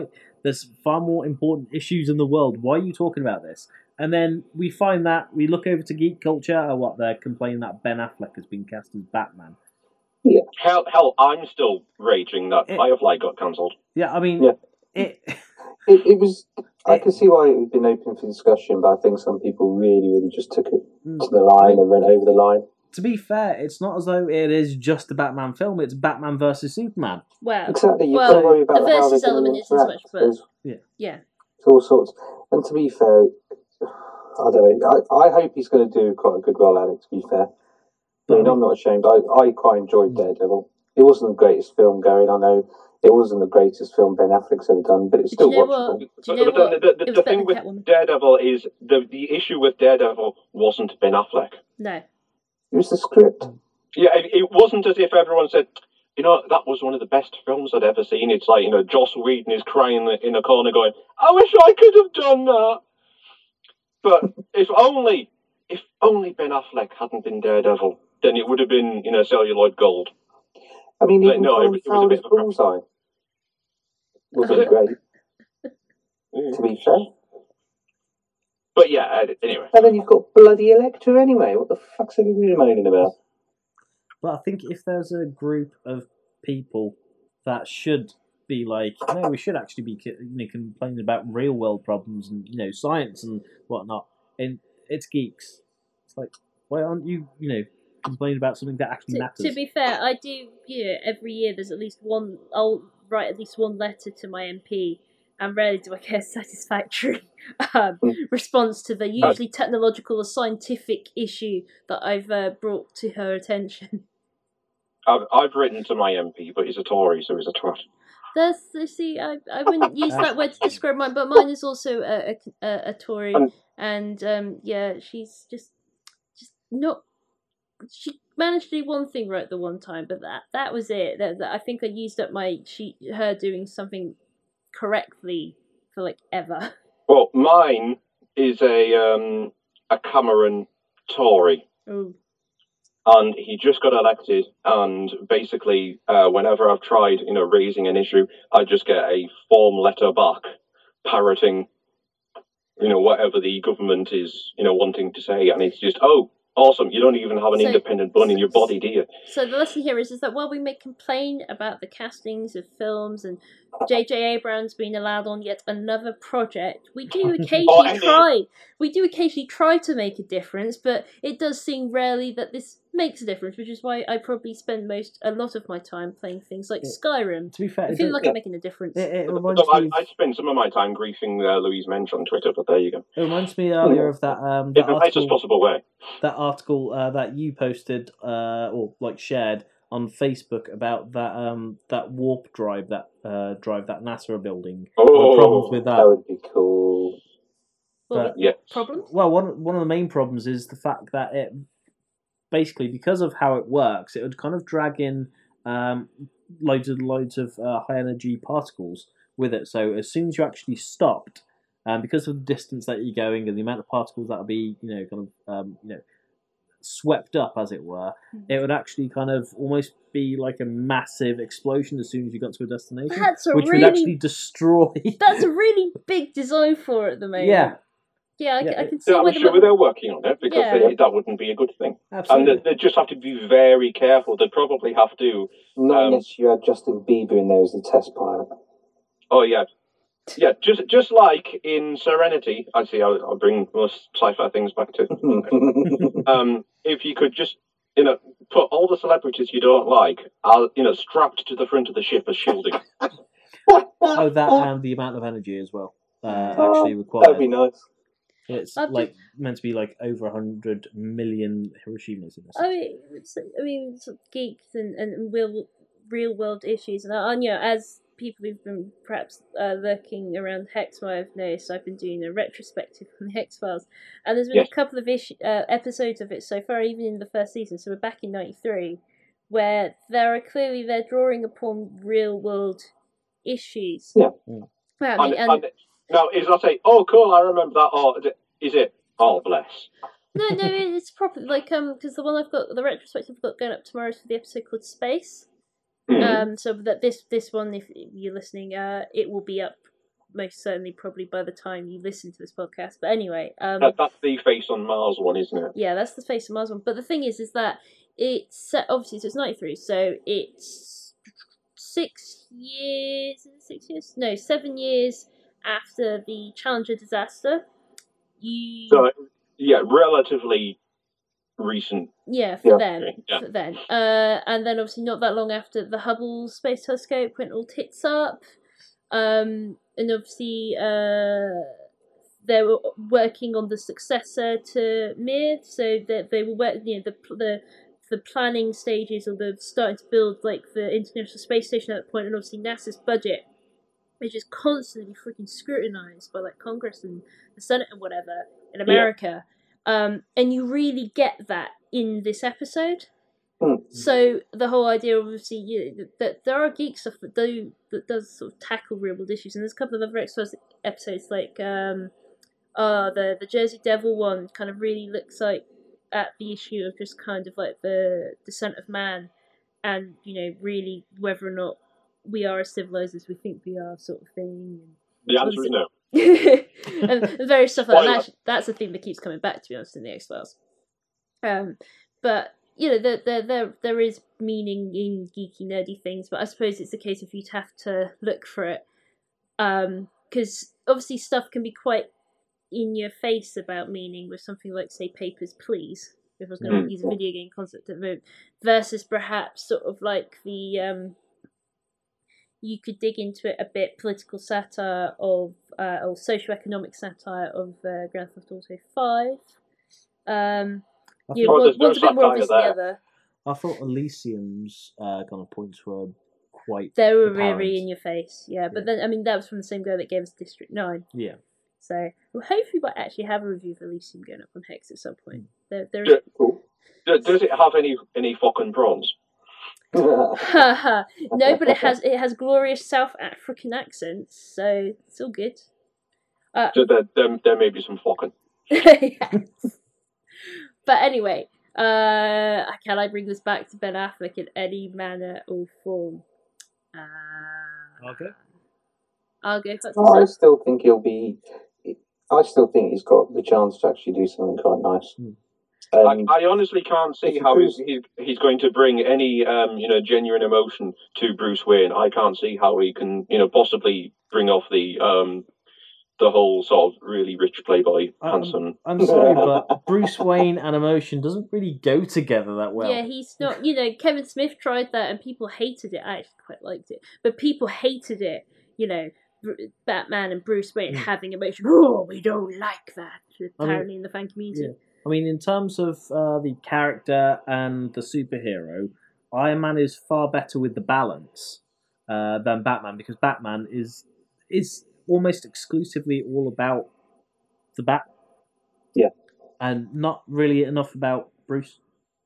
Speaker 2: There's far more important issues in the world. Why are you talking about this? And then we find that, we look over to Geek Culture, or what, they're complaining that Ben Affleck has been cast as Batman.
Speaker 3: Yeah.
Speaker 4: Hell, hell, I'm still raging that
Speaker 2: It-
Speaker 4: Firefly got cancelled.
Speaker 2: Yeah, I mean,
Speaker 3: Yeah.
Speaker 2: it...
Speaker 3: It, it was. I
Speaker 2: It-
Speaker 3: can see why it had been open for discussion, but I think some people really, really just took it
Speaker 2: Mm.
Speaker 3: to the line and went over the line.
Speaker 2: To be fair, it's not as though it is just a Batman film, it's Batman versus Superman.
Speaker 1: Well,
Speaker 3: Exactly. You've
Speaker 1: well,
Speaker 3: got to worry about
Speaker 1: the
Speaker 3: how
Speaker 1: versus
Speaker 3: they're going
Speaker 1: element
Speaker 3: to
Speaker 1: isn't so
Speaker 3: interact.
Speaker 1: much, but-
Speaker 3: There's
Speaker 1: yeah.
Speaker 3: all sorts. And to be fair, I don't know. I, I hope he's going to do quite a good role at it. To be fair, I mean, I'm not ashamed. I, I quite enjoyed Daredevil. It wasn't the greatest film going. I know it wasn't the greatest film Ben Affleck's ever done, but it's
Speaker 1: Do
Speaker 3: still
Speaker 1: you know
Speaker 3: watchable.
Speaker 1: what? Do you know
Speaker 4: But
Speaker 1: what?
Speaker 4: then the, the,
Speaker 1: It was
Speaker 4: the
Speaker 1: better
Speaker 4: thing
Speaker 1: than
Speaker 4: with
Speaker 1: Catwoman.
Speaker 4: Daredevil is the the issue with Daredevil wasn't Ben Affleck.
Speaker 1: No.
Speaker 3: It was the script.
Speaker 4: Yeah, it, it wasn't as if everyone said, you know, that was one of the best films I'd ever seen. It's like, you know, Joss Whedon is crying in a corner going, I wish I could have done that. But if only, if only Ben Affleck hadn't been Daredevil, then it would have been, you know, celluloid gold.
Speaker 3: I mean,
Speaker 4: But
Speaker 3: even
Speaker 4: no, it
Speaker 3: Colin
Speaker 4: was- it was a
Speaker 3: Farrell's
Speaker 4: bit of a-
Speaker 3: Bullseye wasn't
Speaker 4: Was it?
Speaker 3: great, to be fair.
Speaker 4: But yeah, uh, anyway.
Speaker 3: And then you've got bloody Electra anyway. What the fuck's everybody moaning about?
Speaker 2: But I think if there's a group of people that should be like, no, we should actually be you know, complaining about real world problems and you know science and whatnot, and it's geeks. It's like, why aren't you you know complaining about something that actually
Speaker 1: To,
Speaker 2: matters?
Speaker 1: to be fair, I do, you know, every year there's at least one, I'll write at least one letter to my M P, and rarely do I get a satisfactory um, response to the usually technological or scientific issue that I've uh, brought to her attention.
Speaker 4: I've, I've written to my M P, but he's a Tory, so he's a twat.
Speaker 1: There's, you see, I, I wouldn't use that word to describe mine, but mine is also a, a, a, a Tory,
Speaker 4: Um,
Speaker 1: and um, yeah, she's just, just not. She managed to do one thing right the one time, but that that was it. That, that I think I used up my she her doing something correctly for like ever.
Speaker 4: Well, mine is a um, a Cameron Tory.
Speaker 1: Oh,
Speaker 4: And he just got elected, and basically, uh, whenever I've tried, you know, raising an issue, I just get a form letter back, parroting, you know, whatever the government is, you know, wanting to say, and it's just, oh, awesome, you don't even have an
Speaker 1: So-
Speaker 4: independent bone in your body, do you?
Speaker 1: so the lesson here is is that while we may complain about the castings of films and J J Abrams being allowed on yet another project, we do occasionally
Speaker 4: Oh, and-
Speaker 1: try. We do occasionally try to make a difference, but it does seem rarely that this makes a difference, which is why I probably spend most a lot of my time playing things like
Speaker 2: Yeah.
Speaker 1: Skyrim.
Speaker 2: to be fair,
Speaker 1: I
Speaker 2: it,
Speaker 1: feel
Speaker 2: does-
Speaker 1: like I'm making a difference.
Speaker 2: it, it
Speaker 4: So
Speaker 2: reminds
Speaker 4: I,
Speaker 2: me. Of,
Speaker 4: I spend some of my time griefing uh, Louise Mensch on Twitter, but there you go.
Speaker 2: it reminds me earlier of that um,
Speaker 4: In
Speaker 2: that
Speaker 4: the nicest
Speaker 2: article.
Speaker 4: possible way.
Speaker 2: that article uh, that you posted uh, or like shared on Facebook about that um, that warp drive that uh, drive that NASA are building. The problems
Speaker 4: Oh,
Speaker 2: with
Speaker 3: That
Speaker 2: that.
Speaker 3: would be cool.
Speaker 1: Well,
Speaker 2: but-
Speaker 4: yes.
Speaker 1: problems?
Speaker 2: Well, one one of the main problems is the fact that it basically because of how it works, it would kind of drag in um, loads and loads of uh, high energy particles with it. So as soon as you actually stopped, um, because of the distance that you're going and the amount of particles that will be, you know, kind of um, you know. swept up, as it were, it would actually kind of almost be like a massive explosion as soon as you got to a destination,
Speaker 1: That's a
Speaker 2: which
Speaker 1: really
Speaker 2: would actually destroy.
Speaker 1: that's a really big design for it at the moment.
Speaker 2: yeah,
Speaker 1: yeah, I,
Speaker 2: Yeah,
Speaker 1: can, I can see
Speaker 4: Yeah,
Speaker 1: where
Speaker 4: I'm
Speaker 1: the
Speaker 4: sure they're working on it, because
Speaker 1: Yeah.
Speaker 4: they, that wouldn't be a good thing. And
Speaker 2: absolutely.
Speaker 4: they, they just have to be very careful. They'd probably have to
Speaker 3: Not
Speaker 4: Um,
Speaker 3: unless you had Justin Bieber in there as the test pilot.
Speaker 4: Oh yeah, yeah. Just just like in Serenity, I see. I'll, I'll bring most sci-fi things back to. Um, if you could just, you know, put all the celebrities you don't like, uh, you know, strapped to the front of the ship as shielding.
Speaker 2: Oh, that and the amount of energy as well. Uh,
Speaker 3: Oh,
Speaker 2: actually
Speaker 3: That'd
Speaker 2: required.
Speaker 3: be nice.
Speaker 2: It's
Speaker 1: I've
Speaker 2: like meant to be like over a hundred million Hiroshimas in this.
Speaker 1: I mean, it's, I mean, sort of geeks and, and real real world issues, and, and you know, as people who've been perhaps uh, lurking around Hexfile have noticed, I've been doing a retrospective on the Hex Files, and there's been
Speaker 4: Yes.
Speaker 1: a couple of issue, uh, episodes of it so far, even in the first season. So we're back in ninety-three, where there are clearly they're drawing upon real world issues.
Speaker 3: Yeah.
Speaker 2: Mm.
Speaker 1: Well, I mean,
Speaker 4: And,
Speaker 1: and
Speaker 4: and now, is that a, oh, cool, I remember that, or is it, oh, bless?
Speaker 1: no, no, it's probably like um because the one I've got, the retrospective I've got going up tomorrow is for the episode called Space.
Speaker 4: Mhm.
Speaker 1: Um, so that this this one, if you're listening, uh, it will be up most certainly probably by the time you listen to this podcast. But anyway, um,
Speaker 4: That, that's the Face on Mars one, isn't it?
Speaker 1: yeah, that's the Face of Mars one. But the thing is, is that it's set, obviously so it's ninety-three, so it's six years, is it six years? No, seven years after the Challenger disaster. You
Speaker 4: So, yeah, relatively recent.
Speaker 1: Yeah, for
Speaker 3: Yeah.
Speaker 1: them,
Speaker 4: Yeah.
Speaker 1: for then, uh, and then obviously not that long after the Hubble Space Telescope went all tits up, um, and obviously uh, they were working on the successor to Mir, so that they were work- you know the the the planning stages or the starting to build like the International Space Station at that point, and obviously NASA's budget, which is constantly freaking scrutinized by like Congress and the Senate and whatever in America. Um, and you really get that in this episode.
Speaker 3: Hmm.
Speaker 1: So the whole idea, obviously, you know, that there are geek stuff that do that does sort of tackle real world issues, and there's a couple of other X-Files episodes like um, uh the the Jersey Devil one kind of really looks like at the issue of just kind of like the descent of man, and you know really whether or not we are as civilized as we think we are, sort of thing.
Speaker 4: The answer is no.
Speaker 1: and, and various stuff like that.
Speaker 4: Spoiler.
Speaker 1: That's, that's a theme that keeps coming back, to be honest, in the X-Files. Um, but you know, there, there, there, there is meaning in geeky, nerdy things, but I suppose it's a case of you'd have to look for it. Because um, obviously stuff can be quite in your face about meaning with something like, say, Papers, Please, if I was going to
Speaker 4: Mm.
Speaker 1: use a video game concept at the moment, versus perhaps sort of like the... Um, you could dig into it a bit, political satire of, uh, or socio-economic satire of uh, Grand Theft Auto five. Um,
Speaker 2: I,
Speaker 1: you
Speaker 2: thought,
Speaker 1: know,
Speaker 4: Oh, there's
Speaker 1: one- one's a
Speaker 4: no
Speaker 1: bit more
Speaker 4: satire
Speaker 1: obvious than the
Speaker 4: there.
Speaker 1: other.
Speaker 2: I thought Elysium's uh, kind of points were quite
Speaker 1: They were
Speaker 2: apparent.
Speaker 1: really in your face, yeah. But
Speaker 2: Yeah.
Speaker 1: then, I mean, that was from the same guy that gave us District nine.
Speaker 2: Yeah.
Speaker 1: So, well, hopefully we might actually have a review of Elysium going up on Hex at some point. There, there
Speaker 4: Yeah.
Speaker 1: is...
Speaker 3: Cool.
Speaker 4: Do- Does it have any any fucking prawns?
Speaker 1: Haha. No, but it has it has glorious South African accents, so it's all good. Uh,
Speaker 4: So there, there, there may be some fucking.
Speaker 1: yes. But anyway, uh, can I bring this back to Ben Affleck in any manner or form? Uh,
Speaker 2: Okay.
Speaker 1: I'll go for
Speaker 3: I
Speaker 1: myself.
Speaker 3: still think he'll be. I still think he's got the chance to actually do something quite nice.
Speaker 2: Hmm.
Speaker 3: Um,
Speaker 4: I, I honestly can't see
Speaker 3: if
Speaker 4: how
Speaker 3: Bruce-
Speaker 4: he's, he's he's going to bring any um, you know genuine emotion to Bruce Wayne. I can't see how he can you know possibly bring off the um, the whole sort of really rich playboy
Speaker 2: Um,
Speaker 4: handsome.
Speaker 2: I'm sorry, but Bruce Wayne and emotion doesn't really go together that well.
Speaker 1: Yeah, he's not. You know, Kevin Smith tried that and people hated it. I actually quite liked it, but people hated it. You know, Br- Batman and Bruce Wayne
Speaker 2: Mm.
Speaker 1: having emotion. Oh, we don't like that. Apparently, in the fan community.
Speaker 2: yeah. I mean, in terms of uh, the character and the superhero, Iron Man is far better with the balance uh, than Batman, because Batman is is almost exclusively all about the Bat.
Speaker 3: Yeah.
Speaker 2: And not really enough about Bruce.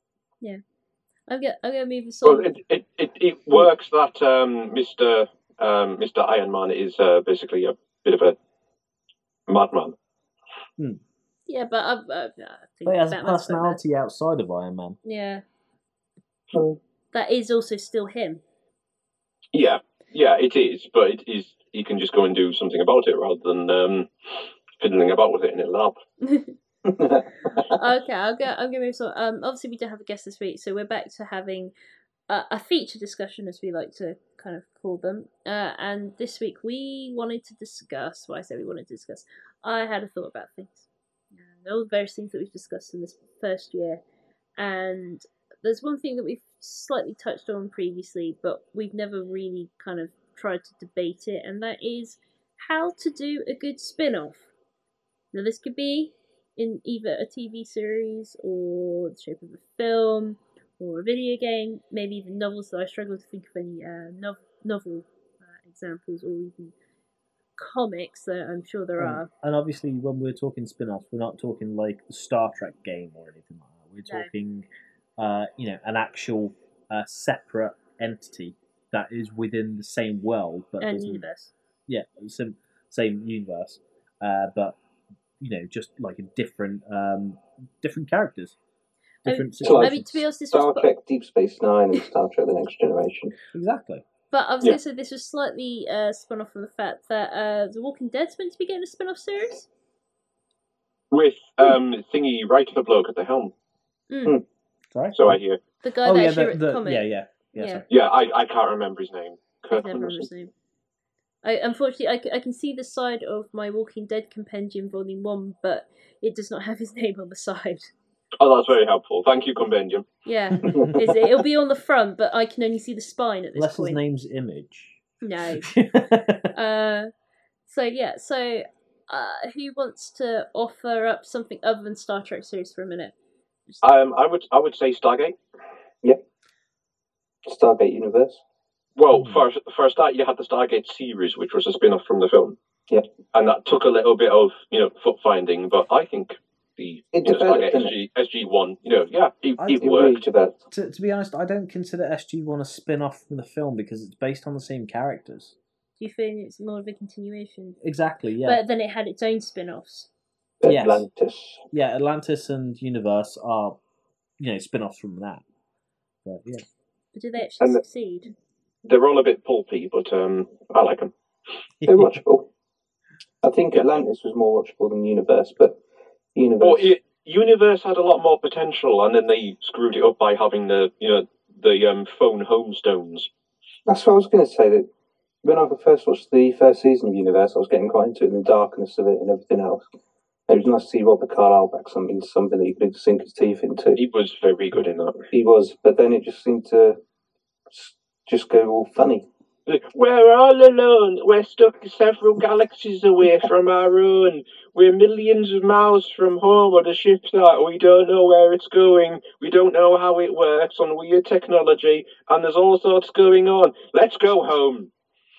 Speaker 1: I'm gonna, I'm gonna move this
Speaker 4: Well,
Speaker 1: on.
Speaker 4: it, it, it, it works that um, Mister Um, Mister Iron Man is uh, basically a bit of a madman.
Speaker 1: Yeah, but I, I, I think
Speaker 2: But he has a
Speaker 1: Batman's quite
Speaker 2: personality outside of Iron Man.
Speaker 1: bad. Yeah,
Speaker 3: so,
Speaker 1: that is also still him.
Speaker 4: Yeah, yeah, it is, but it is. He can just go and do something about it rather than um, fiddling about with it in a lab.
Speaker 1: Okay, I'll go. I'm gonna move on. Um, obviously we don't have a guest this week, so we're back to having a, a feature discussion, as we like to kind of call them. Uh, and this week we wanted to discuss. Well, I say we wanted to discuss. I had a thought about things. And all the various things that we've discussed in this first year, and there's one thing that we've slightly touched on previously, but we've never really kind of tried to debate it, and that is how to do a good spin-off. Now, this could be in either a T V series or the shape of a film or a video game, maybe even novels, though I struggle to think of any uh, nov- novel uh, examples, or even comics, that I'm sure there
Speaker 2: Um,
Speaker 1: are.
Speaker 2: And obviously, when we're talking spin-offs, we're not talking like the Star Trek game or anything like that. We're
Speaker 1: No.
Speaker 2: talking, uh, you know, an actual uh, separate entity that is within the same world, but
Speaker 1: And
Speaker 2: doesn't.
Speaker 1: universe.
Speaker 2: Yeah, same same universe, uh, but you know, just like a different, um, different characters,
Speaker 1: I mean-
Speaker 2: different
Speaker 3: So, like,
Speaker 1: I mean, to be honest, this
Speaker 3: Star
Speaker 1: was...
Speaker 3: Trek Deep Space Nine and Star Trek The Next Generation.
Speaker 2: exactly.
Speaker 1: But I was
Speaker 4: Yeah.
Speaker 1: going to say this was slightly uh, spun off from the fact that uh, The Walking Dead's meant to be getting a spin-off series.
Speaker 4: With um, Thingy right the bloke at the helm.
Speaker 1: Mm.
Speaker 2: Sorry?
Speaker 4: So I hear.
Speaker 1: The guy
Speaker 2: Oh,
Speaker 1: that
Speaker 2: yeah,
Speaker 1: actually
Speaker 2: the,
Speaker 1: wrote the,
Speaker 2: the,
Speaker 1: comic.
Speaker 2: yeah, yeah. Yeah,
Speaker 1: Yeah.
Speaker 2: sorry.
Speaker 4: Yeah, I, I can't remember his name.
Speaker 1: I
Speaker 4: Kirk
Speaker 1: can never remember his
Speaker 4: Henderson.
Speaker 1: name. I, unfortunately, I, c- I can see the side of my Walking Dead Compendium Volume one, but it does not have his name on the side.
Speaker 4: Oh, that's very helpful. Thank you, Compendium.
Speaker 1: Yeah, it's, it'll be on the front, but I can only see the spine at this
Speaker 2: Unless
Speaker 1: point.
Speaker 2: his name's Image.
Speaker 1: No. uh, so, yeah, so uh, who wants to offer up something other than Star Trek series for a minute?
Speaker 4: Um, I would I would say Stargate.
Speaker 3: Stargate Universe.
Speaker 4: Well,
Speaker 2: Hmm.
Speaker 4: first first that you had the Stargate series, which was a spin-off from the film.
Speaker 3: Yeah.
Speaker 4: And that took a little bit of you know foot finding, but I think the
Speaker 3: It
Speaker 4: you know,
Speaker 3: developed,
Speaker 4: Stargate
Speaker 3: didn't
Speaker 4: S G S G one, you know, yeah, it,
Speaker 2: I-
Speaker 4: it
Speaker 3: It really
Speaker 4: worked.
Speaker 3: developed.
Speaker 2: to, to be honest, I don't consider S G one a spin off from the film because it's based on the same characters.
Speaker 1: Do you think it's more of a continuation?
Speaker 2: Exactly, yeah.
Speaker 1: But then it had its own spin-offs.
Speaker 2: Yes.
Speaker 3: Atlantis.
Speaker 2: Yeah, Atlantis and Universe are, you know, spin offs from that. But yeah.
Speaker 1: But did they actually
Speaker 4: And the-
Speaker 1: succeed?
Speaker 4: They're all a bit pulpy, but um, I like them.
Speaker 3: They're watchable. I think Atlantis was more watchable than Universe, but Universe.
Speaker 4: Well, it, Universe had a lot more potential, and then they screwed it up by having the you know the um, phone home stones.
Speaker 3: That's what I was going to say. That when I first watched the first season of Universe, I was getting quite into it and the darkness of it and everything else. It was nice to see Robert Carlyle back something something that he could sink his teeth into.
Speaker 4: He was very good in that.
Speaker 3: He was, but then it just seemed to s- just go all funny.
Speaker 4: We're all alone. We're stuck several galaxies away from our own. We're millions of miles from home on a ship that we don't know where it's going. We don't know how it works on weird technology, and there's all sorts going on. Let's go home.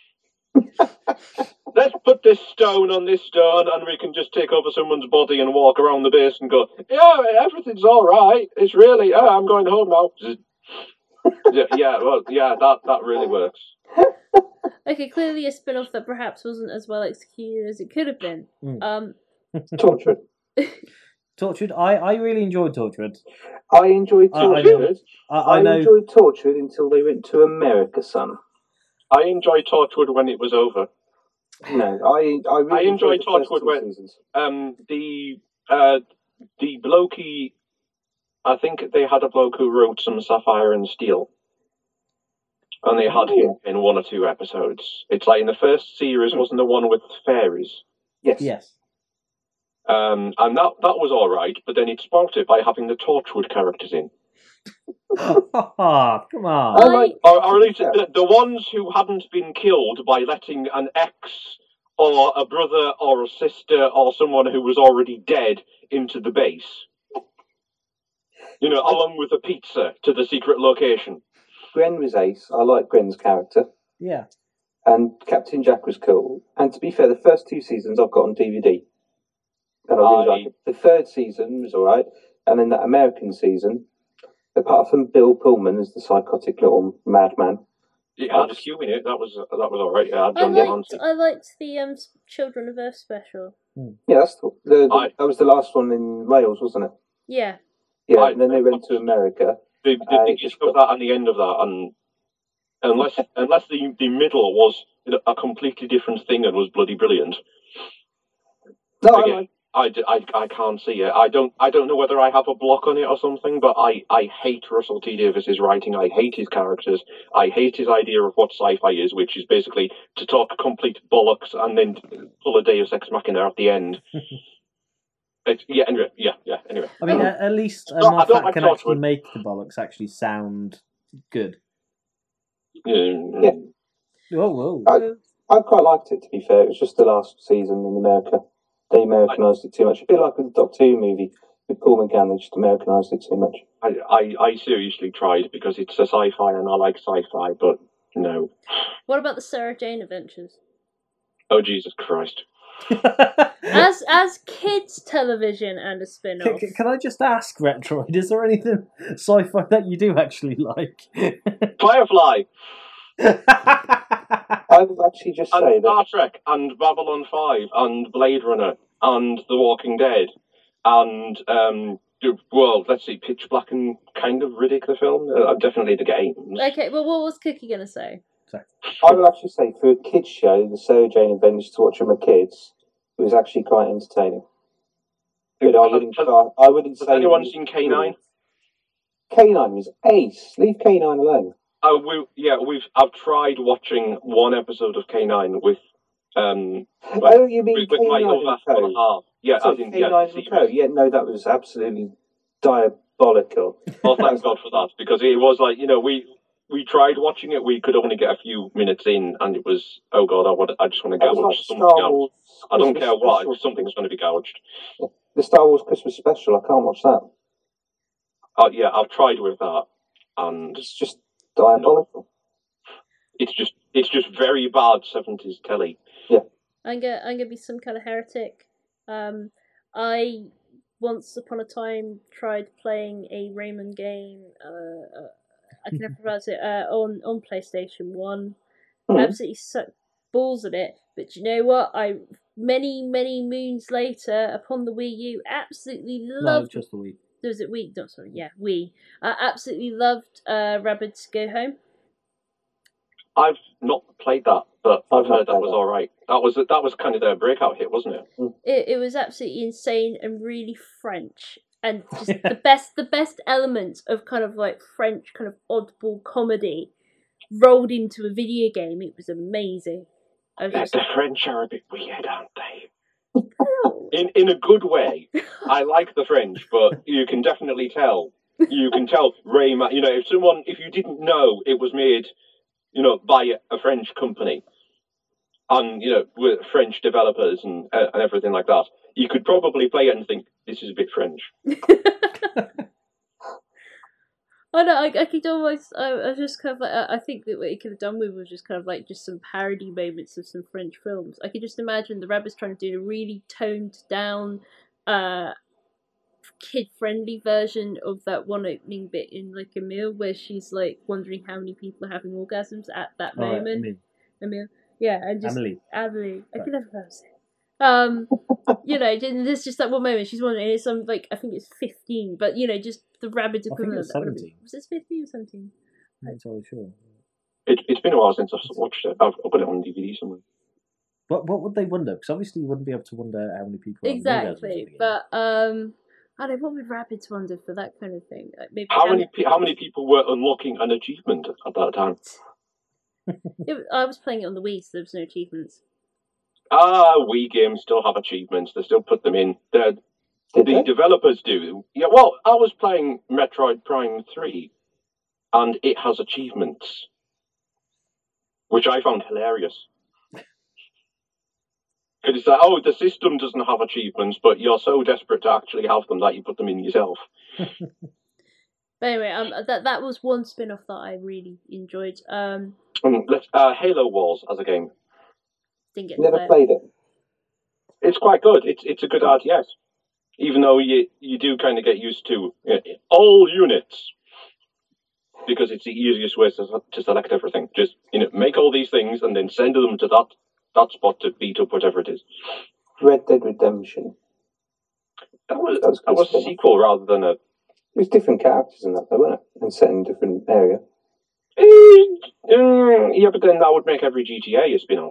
Speaker 4: Let's put this stone on this stone, and we can just take over someone's body and walk around the base and go, yeah, everything's all right. It's really, oh, I'm going home now. yeah, yeah, well, yeah, that, that really works.
Speaker 1: Okay, clearly a spin-off that perhaps wasn't as well executed as it could have been.
Speaker 2: Mm.
Speaker 1: Um,
Speaker 3: Tortured.
Speaker 2: Tortured. I, I really enjoyed Tortured.
Speaker 3: I enjoyed
Speaker 2: I- I know.
Speaker 3: Tortured.
Speaker 2: I,
Speaker 3: I,
Speaker 2: I know.
Speaker 3: enjoyed Tortured until they went to America, son.
Speaker 4: I enjoyed Torchwood when it was over.
Speaker 3: No, I I really
Speaker 4: I enjoyed
Speaker 3: enjoyed the first
Speaker 4: Torchwood
Speaker 3: two
Speaker 4: when-
Speaker 3: seasons.
Speaker 4: Um, the uh, the blokey, I think they had a bloke who wrote some Sapphire and Steel, and they had him in one or two episodes. It's like in the first series, wasn't the one with fairies?
Speaker 3: Yes.
Speaker 2: Yes.
Speaker 4: Um, and that that was all right, but then it spoilt it by having the Torchwood characters in,
Speaker 2: Oh, come on.
Speaker 3: I
Speaker 1: I-
Speaker 3: like.
Speaker 4: or, or at least the, the ones who hadn't been killed by letting an ex or a brother or a sister or someone who was already dead into the base. You know, along with a pizza to the secret location.
Speaker 3: Gren was ace. I like Gren's character,
Speaker 2: Yeah.
Speaker 3: and Captain Jack was cool. And to be fair, the first two seasons I've got on D V D, and I really
Speaker 4: I-
Speaker 3: like it. The third season was all right, and then that American season, apart from Bill Pullman as the psychotic little madman,
Speaker 4: It
Speaker 3: I
Speaker 4: had
Speaker 3: just-
Speaker 4: Q in it. That was that was all right. Yeah,
Speaker 1: I
Speaker 4: John
Speaker 1: liked
Speaker 4: Delancey.
Speaker 1: I liked the um Children of Earth special.
Speaker 3: yeah, that's the, the, the
Speaker 4: I-
Speaker 3: that was the last one in Wales, wasn't it?
Speaker 1: Yeah.
Speaker 3: Yeah,
Speaker 4: I-
Speaker 3: and then they went to America.
Speaker 4: The, the
Speaker 3: Uh,
Speaker 4: beginning
Speaker 3: just
Speaker 4: of that and the end of that, and unless unless the the middle was you know, a completely different thing and was bloody brilliant,
Speaker 3: No, I
Speaker 4: Again,
Speaker 3: like.
Speaker 4: I, d- I, I can't see it. I don't I don't know whether I have a block on it or something, but I, I hate Russell T Davis's writing. I hate his characters. I hate his idea of what sci-fi is, which is basically to talk complete bollocks and then pull a Deus Ex Machina at the end. It's, yeah, anyway, yeah, yeah. Anyway,
Speaker 2: I mean,
Speaker 1: Oh.
Speaker 2: at, at least uh,
Speaker 4: No, I don't
Speaker 2: Moffat
Speaker 4: like
Speaker 2: can
Speaker 4: Torchwood.
Speaker 2: actually make the bollocks actually sound good.
Speaker 4: Mm,
Speaker 3: Yeah.
Speaker 2: Whoa, whoa.
Speaker 3: I- I quite liked it, to be fair. It was just the last season in America. They Americanised it too much. A bit like with the Doctor Who movie with Paul McGann, they just Americanised it too much.
Speaker 4: I, I, I seriously tried because it's a sci-fi and I like sci-fi, but no.
Speaker 1: What about the Sarah Jane Adventures?
Speaker 4: Oh Jesus Christ!
Speaker 1: As as kids television and a
Speaker 2: Can,
Speaker 1: spin-off.
Speaker 2: can- can I just ask, Retroid, is there anything sci-fi that you do actually like?
Speaker 4: Firefly
Speaker 3: I would actually just say
Speaker 4: and
Speaker 3: that
Speaker 4: Star Trek and Babylon Five and Blade Runner and The Walking Dead and um, well, let's see, Pitch Black and kind of Riddick the film. Uh, definitely the games.
Speaker 1: Okay, well, what was Cookie gonna say?
Speaker 3: I would actually say for a kids show, the Sarah Jane Adventures to watch with my kids, it was actually quite entertaining. But I wouldn't.
Speaker 4: Has,
Speaker 3: I wouldn't
Speaker 4: has
Speaker 3: say.
Speaker 4: anyone seen K nine?
Speaker 3: K nine was ace. Leave K nine alone.
Speaker 4: Oh, we, yeah, we've. I've tried watching one episode of K nine with. Um, like,
Speaker 3: oh, you mean
Speaker 4: with, with my other half? Yeah,
Speaker 3: so
Speaker 4: I think
Speaker 3: K nine
Speaker 4: yeah,
Speaker 3: and Co. Yeah, no, that was absolutely diabolical.
Speaker 4: Oh, thank God for that, because it was like, you know, we we tried watching it, we could only get a few minutes in, and it was, oh God, I want, I just want to gouge
Speaker 3: like
Speaker 4: something out. I don't care what,
Speaker 3: special.
Speaker 4: Something's going to be gouged.
Speaker 3: The Star Wars Christmas special, I can't watch that.
Speaker 4: Uh, yeah, I've tried with that, and
Speaker 3: it's just diabolical.
Speaker 4: No. It's just, it's just very bad seventies telly.
Speaker 3: Yeah.
Speaker 1: I'm gonna, I'm gonna be some kind of heretic. Um, I once upon a time tried playing a Rayman game. Uh, uh, I can never pronounce it. Uh, on on PlayStation One. Mm. Absolutely sucked balls at it. But you know what? I many many moons later upon the Wii U, absolutely loved.
Speaker 2: No, just the Wii.
Speaker 1: Was it Wii? No, sorry, yeah, Wii. I absolutely loved uh, Rabbids Go Home.
Speaker 4: I've not played that, but I've heard that was all right. That was that was kind of their breakout hit, wasn't it?
Speaker 1: It it was absolutely insane and really French, and just the best the best elements of kind of like French kind of oddball comedy rolled into a video game. It was amazing. I was just...
Speaker 4: The French are a bit weird, aren't they? in in a good way. I like the French, but you can definitely tell. You can tell Rayman. You know, if someone if you didn't know it was made. You know, by a French company, and you know, with French developers and uh, and everything like that, you could probably play it and think this is a bit French.
Speaker 1: I know. I, I could almost. I, I just kind of like. I, I think that what he could have done with was just kind of like just some parody moments of some French films. I could just imagine the Rabbids trying to do a really toned down, uh, kid-friendly version of that one opening bit in like Emile where she's like wondering how many people are having orgasms at that oh, moment. Emile. Emile. Yeah, and just Amelie. Amelie. I can never pronounce it. Um, you know, there's just that one moment she's wondering. It's some like I think it's fifteen, but you know, just the Rabbids equivalent.
Speaker 2: I think it's seventeen.
Speaker 1: Was it fifteen or seventeen?
Speaker 2: I'm not totally sure.
Speaker 4: It, it's been a while since I've watched it. I've, I've got it on D V D somewhere.
Speaker 2: What what would they wonder? Because obviously you wouldn't be able to wonder how many people.
Speaker 1: Exactly, but um. I don't know, what would Rabbids wonder for that kind of thing? Like maybe
Speaker 4: how many how many people were unlocking an achievement at that time?
Speaker 1: it, I was playing it on the Wii, so there was no achievements.
Speaker 4: Ah, Wii games still have achievements. They still put them in. They're, the they? developers do. Yeah, well, I was playing Metroid Prime three, and it has achievements, which I found hilarious. It's like, oh, the system doesn't have achievements, but you're so desperate to actually have them that you put them in yourself.
Speaker 1: But anyway, um, that that was one spin-off that I really enjoyed. Um,
Speaker 4: um let's, uh, Halo Wars as a game.
Speaker 1: Didn't get
Speaker 3: Never played it.
Speaker 4: It's quite good. It's it's a good R T S, even though you you do kind of get used to you know, all units because it's the easiest way to to select everything. Just you know, make all these things and then send them to that. That spot to beat up whatever it is.
Speaker 3: Red Dead Redemption.
Speaker 4: That was that was, that was a sequel rather than a.
Speaker 3: It was different characters in that, though, wasn't it? And set in a different area.
Speaker 4: Uh, yeah, but then that would make every G T A a spin-off.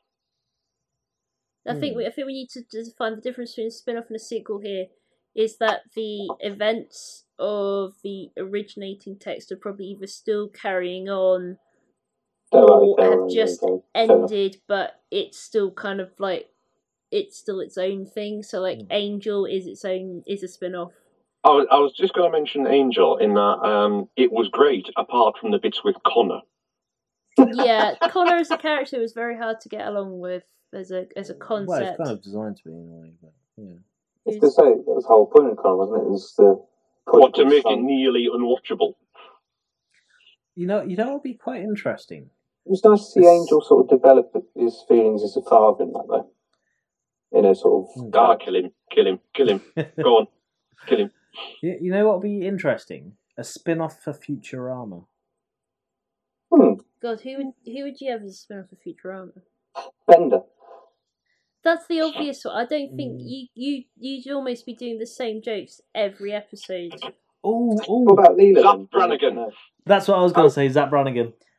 Speaker 1: I think we, I think we need to define the difference between a spin-off and a sequel here. Is that the events of the originating text are probably either still carrying on. Or have just ended, but it's still kind of like it's still its own thing. So like mm. Angel is its own is a spin-off.
Speaker 4: I was, I was just going to mention Angel in that um, it was great apart from the bits with Connor.
Speaker 1: Yeah, Connor as a character was very hard to get along with as a as a concept.
Speaker 2: Well, it's kind of designed to be in a way, but yeah.
Speaker 3: It's to say that was the whole point of Connor, wasn't it? It was the
Speaker 4: what to make son. it nearly unwatchable.
Speaker 2: You know, you know, what would be quite interesting.
Speaker 3: It was nice to see Angel sort of develop his feelings as a father in that way. You know, sort of.
Speaker 4: Ah, kill him, kill him, kill him. Go on, kill him.
Speaker 2: You, you know what would be interesting? A spin-off for Futurama.
Speaker 3: Hmm.
Speaker 1: God, who would who would you have as a spin-off for Futurama?
Speaker 3: Bender.
Speaker 1: That's the obvious one. I don't think mm. you you you'd almost be doing the same jokes every episode.
Speaker 2: Oh, oh.
Speaker 3: What about Leela?
Speaker 4: Zap Brannigan.
Speaker 2: That's what I was going to say. Zap Brannigan.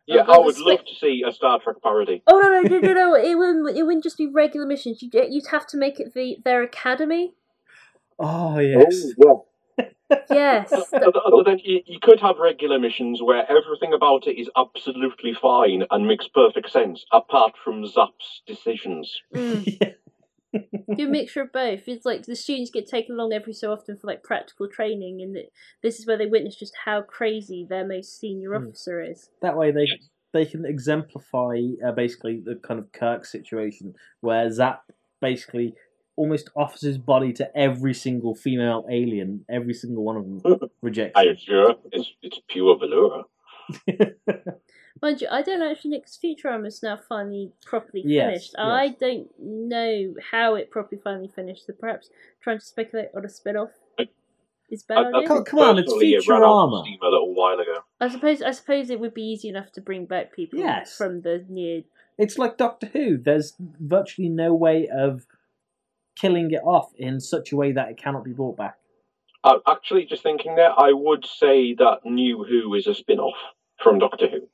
Speaker 4: Yeah,
Speaker 1: Oh,
Speaker 4: I
Speaker 1: well,
Speaker 4: would
Speaker 1: the
Speaker 4: love
Speaker 1: spe-
Speaker 4: to see a Star Trek parody.
Speaker 1: Oh no no no no no! It wouldn't. It wouldn't just be regular missions. You'd you'd have to make it the their academy.
Speaker 2: Oh yes.
Speaker 3: Oh, yeah.
Speaker 1: Yes.
Speaker 4: Other, other than you, you could have regular missions where everything about it is absolutely fine and makes perfect sense, apart from Zap's decisions.
Speaker 1: Mm.
Speaker 2: Yeah.
Speaker 1: Do a mixture of both. It's like the students get taken along every so often for like practical training, and this is where they witness just how crazy their most senior
Speaker 2: Mm.
Speaker 1: officer is.
Speaker 2: That way they they can exemplify uh, basically the kind of Kirk situation where Zap basically almost offers his body to every single female alien. Every single one of them rejects
Speaker 4: Are you
Speaker 2: it.
Speaker 4: sure? It's it's pure velour.
Speaker 1: Mind you, I don't actually know because Futurama is now finally properly
Speaker 2: Yes,
Speaker 1: finished.
Speaker 2: yes.
Speaker 1: I don't know how it properly finally finished, so perhaps trying to speculate on a spin off is a bad
Speaker 4: I, I
Speaker 1: idea.
Speaker 2: Come-
Speaker 4: think
Speaker 2: come on, it's
Speaker 4: personally it ran out of
Speaker 2: Futurama.
Speaker 4: steam a little while ago.
Speaker 1: I suppose I suppose it would be easy enough to bring back people
Speaker 2: Yes.
Speaker 1: from the near.
Speaker 2: It's like Doctor Who. There's virtually no way of killing it off in such a way that it cannot be brought back.
Speaker 4: Uh, actually, just thinking there, I would say that New Who is a spin-off from Doctor Who.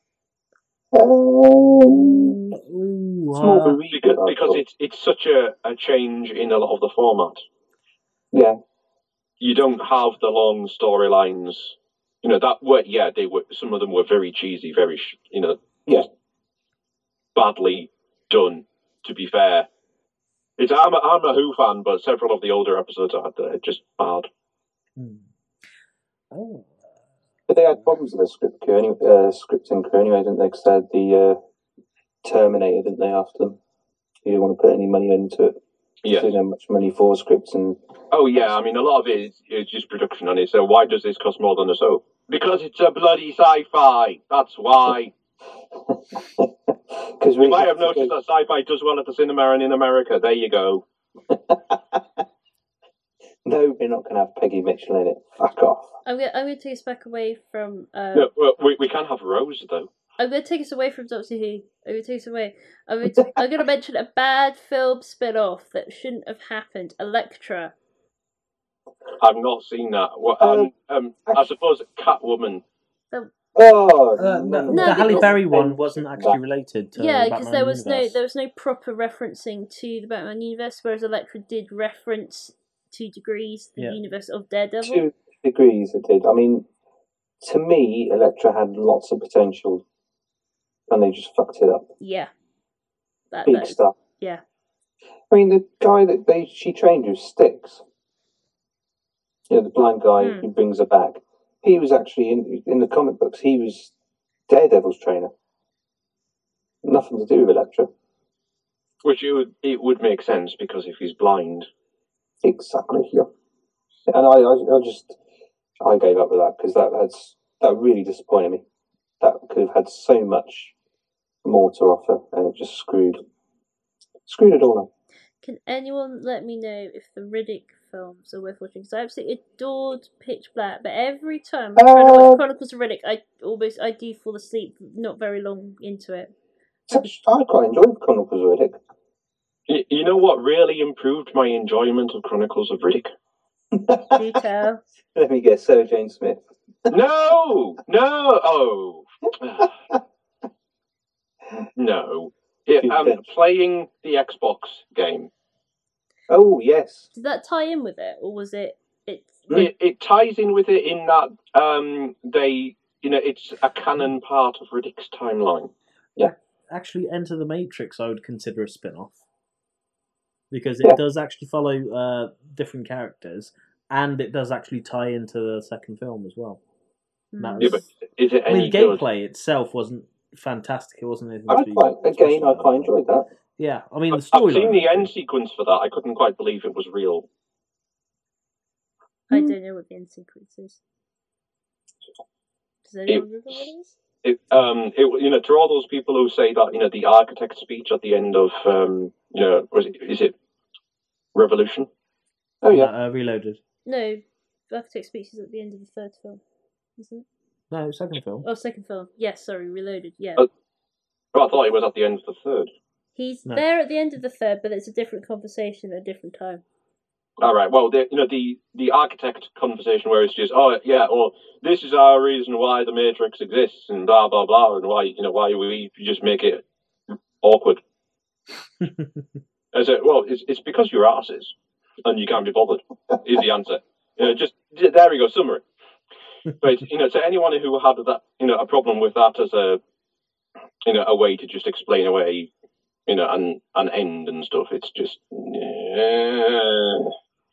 Speaker 3: Um,
Speaker 2: Ooh,
Speaker 3: it's more of a
Speaker 2: uh,
Speaker 3: reboot,
Speaker 4: Because,
Speaker 3: I
Speaker 4: because
Speaker 3: thought.
Speaker 4: it's it's such a, a change in a lot of the format.
Speaker 3: Yeah.
Speaker 4: You don't have the long storylines. You know that were yeah they were some of them were very cheesy, very sh- you know
Speaker 3: Yeah.
Speaker 4: badly done. To be fair, it's I'm a, I'm a Who fan, but several of the older episodes are uh, just bad.
Speaker 2: hmm. Oh.
Speaker 3: But they had problems with the script crew, any, uh, scripting crew anyway, didn't they? Because they had the uh, Terminator, didn't they, after them? You didn't want to put any money into it.
Speaker 4: Yeah.
Speaker 3: They didn't have much money for scripts and
Speaker 4: Oh yeah, I mean a lot of it is, is just production on it. So why does this cost more than a soap? Because it's a bloody sci-fi. That's why.
Speaker 3: because we
Speaker 4: You might have noticed that sci-fi does well at the cinema and in America. There you go.
Speaker 3: No, we're not going to have Peggy Mitchell in it. Fuck off.
Speaker 1: I'm gonna I'm gonna take us back away from. Uh,
Speaker 4: No, well, we we can have Rose though.
Speaker 1: I'm gonna take us away from Doctor Who. I'm gonna take us away. I'm gonna, t- I'm gonna mention a bad film spin-off that shouldn't have happened. Elektra.
Speaker 4: I've not seen that. Well, um, um, I suppose Catwoman.
Speaker 3: Oh,
Speaker 2: Uh, no,
Speaker 1: No,
Speaker 2: the Halle
Speaker 1: because-
Speaker 2: Berry one wasn't actually related to
Speaker 1: Yeah,
Speaker 2: the
Speaker 1: because
Speaker 2: Batman
Speaker 1: there was
Speaker 2: universe.
Speaker 1: no there was no proper referencing to the Batman universe, whereas Elektra did reference to degrees the
Speaker 2: Yeah.
Speaker 1: universe of Daredevil.
Speaker 3: two degrees it did. I mean, to me, Elektra had lots of potential, and they just fucked it up.
Speaker 1: Yeah, that,
Speaker 3: Big
Speaker 1: that
Speaker 3: stuff.
Speaker 1: yeah.
Speaker 3: I mean, the guy that they she trained with Styx, you know, the blind guy
Speaker 1: Hmm.
Speaker 3: who brings her back. He was actually in in the comic books. He was Daredevil's trainer. Nothing to do with Elektra.
Speaker 4: Which it would it would make sense because if he's blind,
Speaker 3: Exactly. Yeah. And I, I, I just, I gave up with that because that that's that really disappointed me. That could have had so much more to offer, and it just screwed, screwed it all up.
Speaker 1: Can anyone let me know if the Riddick films are worth watching? Because I absolutely adored Pitch Black, but every time I try to
Speaker 3: Uh,
Speaker 1: watch Chronicles of Riddick, I almost I do fall asleep not very long into it.
Speaker 3: So I quite enjoyed Chronicles of Riddick.
Speaker 4: you, you know what really improved my enjoyment of Chronicles of Riddick?
Speaker 1: Do tell.
Speaker 3: Let me guess, Sarah Jane Smith.
Speaker 4: No, no, oh, no. Yeah, um, playing the Xbox game.
Speaker 3: Oh yes,
Speaker 1: Did that tie in with it, or was it? It.
Speaker 4: It, it ties in with it in that um, they, you know, it's a canon part of Riddick's timeline.
Speaker 2: Actually, Enter the Matrix I would consider a spin-off. Because it
Speaker 3: Yeah.
Speaker 2: does actually follow uh, different characters, and it does actually tie into the second film as well. That
Speaker 1: Hmm.
Speaker 4: Yeah,
Speaker 2: was-
Speaker 4: but is it
Speaker 2: I
Speaker 4: any
Speaker 2: mean, the
Speaker 4: good?
Speaker 2: gameplay itself wasn't fantastic. It wasn't anything
Speaker 3: I
Speaker 2: to be
Speaker 3: quite again, I
Speaker 2: special
Speaker 3: quite
Speaker 2: about.
Speaker 3: enjoyed that.
Speaker 2: Yeah, I mean, the
Speaker 4: I've
Speaker 2: story.
Speaker 4: seen the end sequence for that. I couldn't quite believe it was real.
Speaker 1: I don't know what the end sequence is. Does anyone
Speaker 4: It-
Speaker 1: remember what it is?
Speaker 4: It, um, it, you know, to all those people who say that, you know, the architect's speech at the end of, um, you know, was it, is it Revolution?
Speaker 3: Oh yeah,
Speaker 2: uh, Reloaded.
Speaker 1: No, Architect speech is at the end of the third film, isn't it?
Speaker 2: No, second film.
Speaker 1: Oh, second film. Yes, sorry, Reloaded. Yeah,
Speaker 4: Oh. Oh, I thought it was at the end of the third.
Speaker 1: he's
Speaker 2: No.
Speaker 1: there at the end of the third, but it's a different conversation at a different time.
Speaker 4: All right. Well, the, you know the the architect conversation where it's just, oh yeah, well, this is our reason why the Matrix exists, and blah blah blah, and why you know why we just make it awkward. I said, well, it's it's because you're asses, and you can't be bothered. Is the answer? You know, just there we go, summary. But you know, to anyone who had that, you know, a problem with that as a, you know, a way to just explain away, you know, an an end and stuff, it's just. Uh,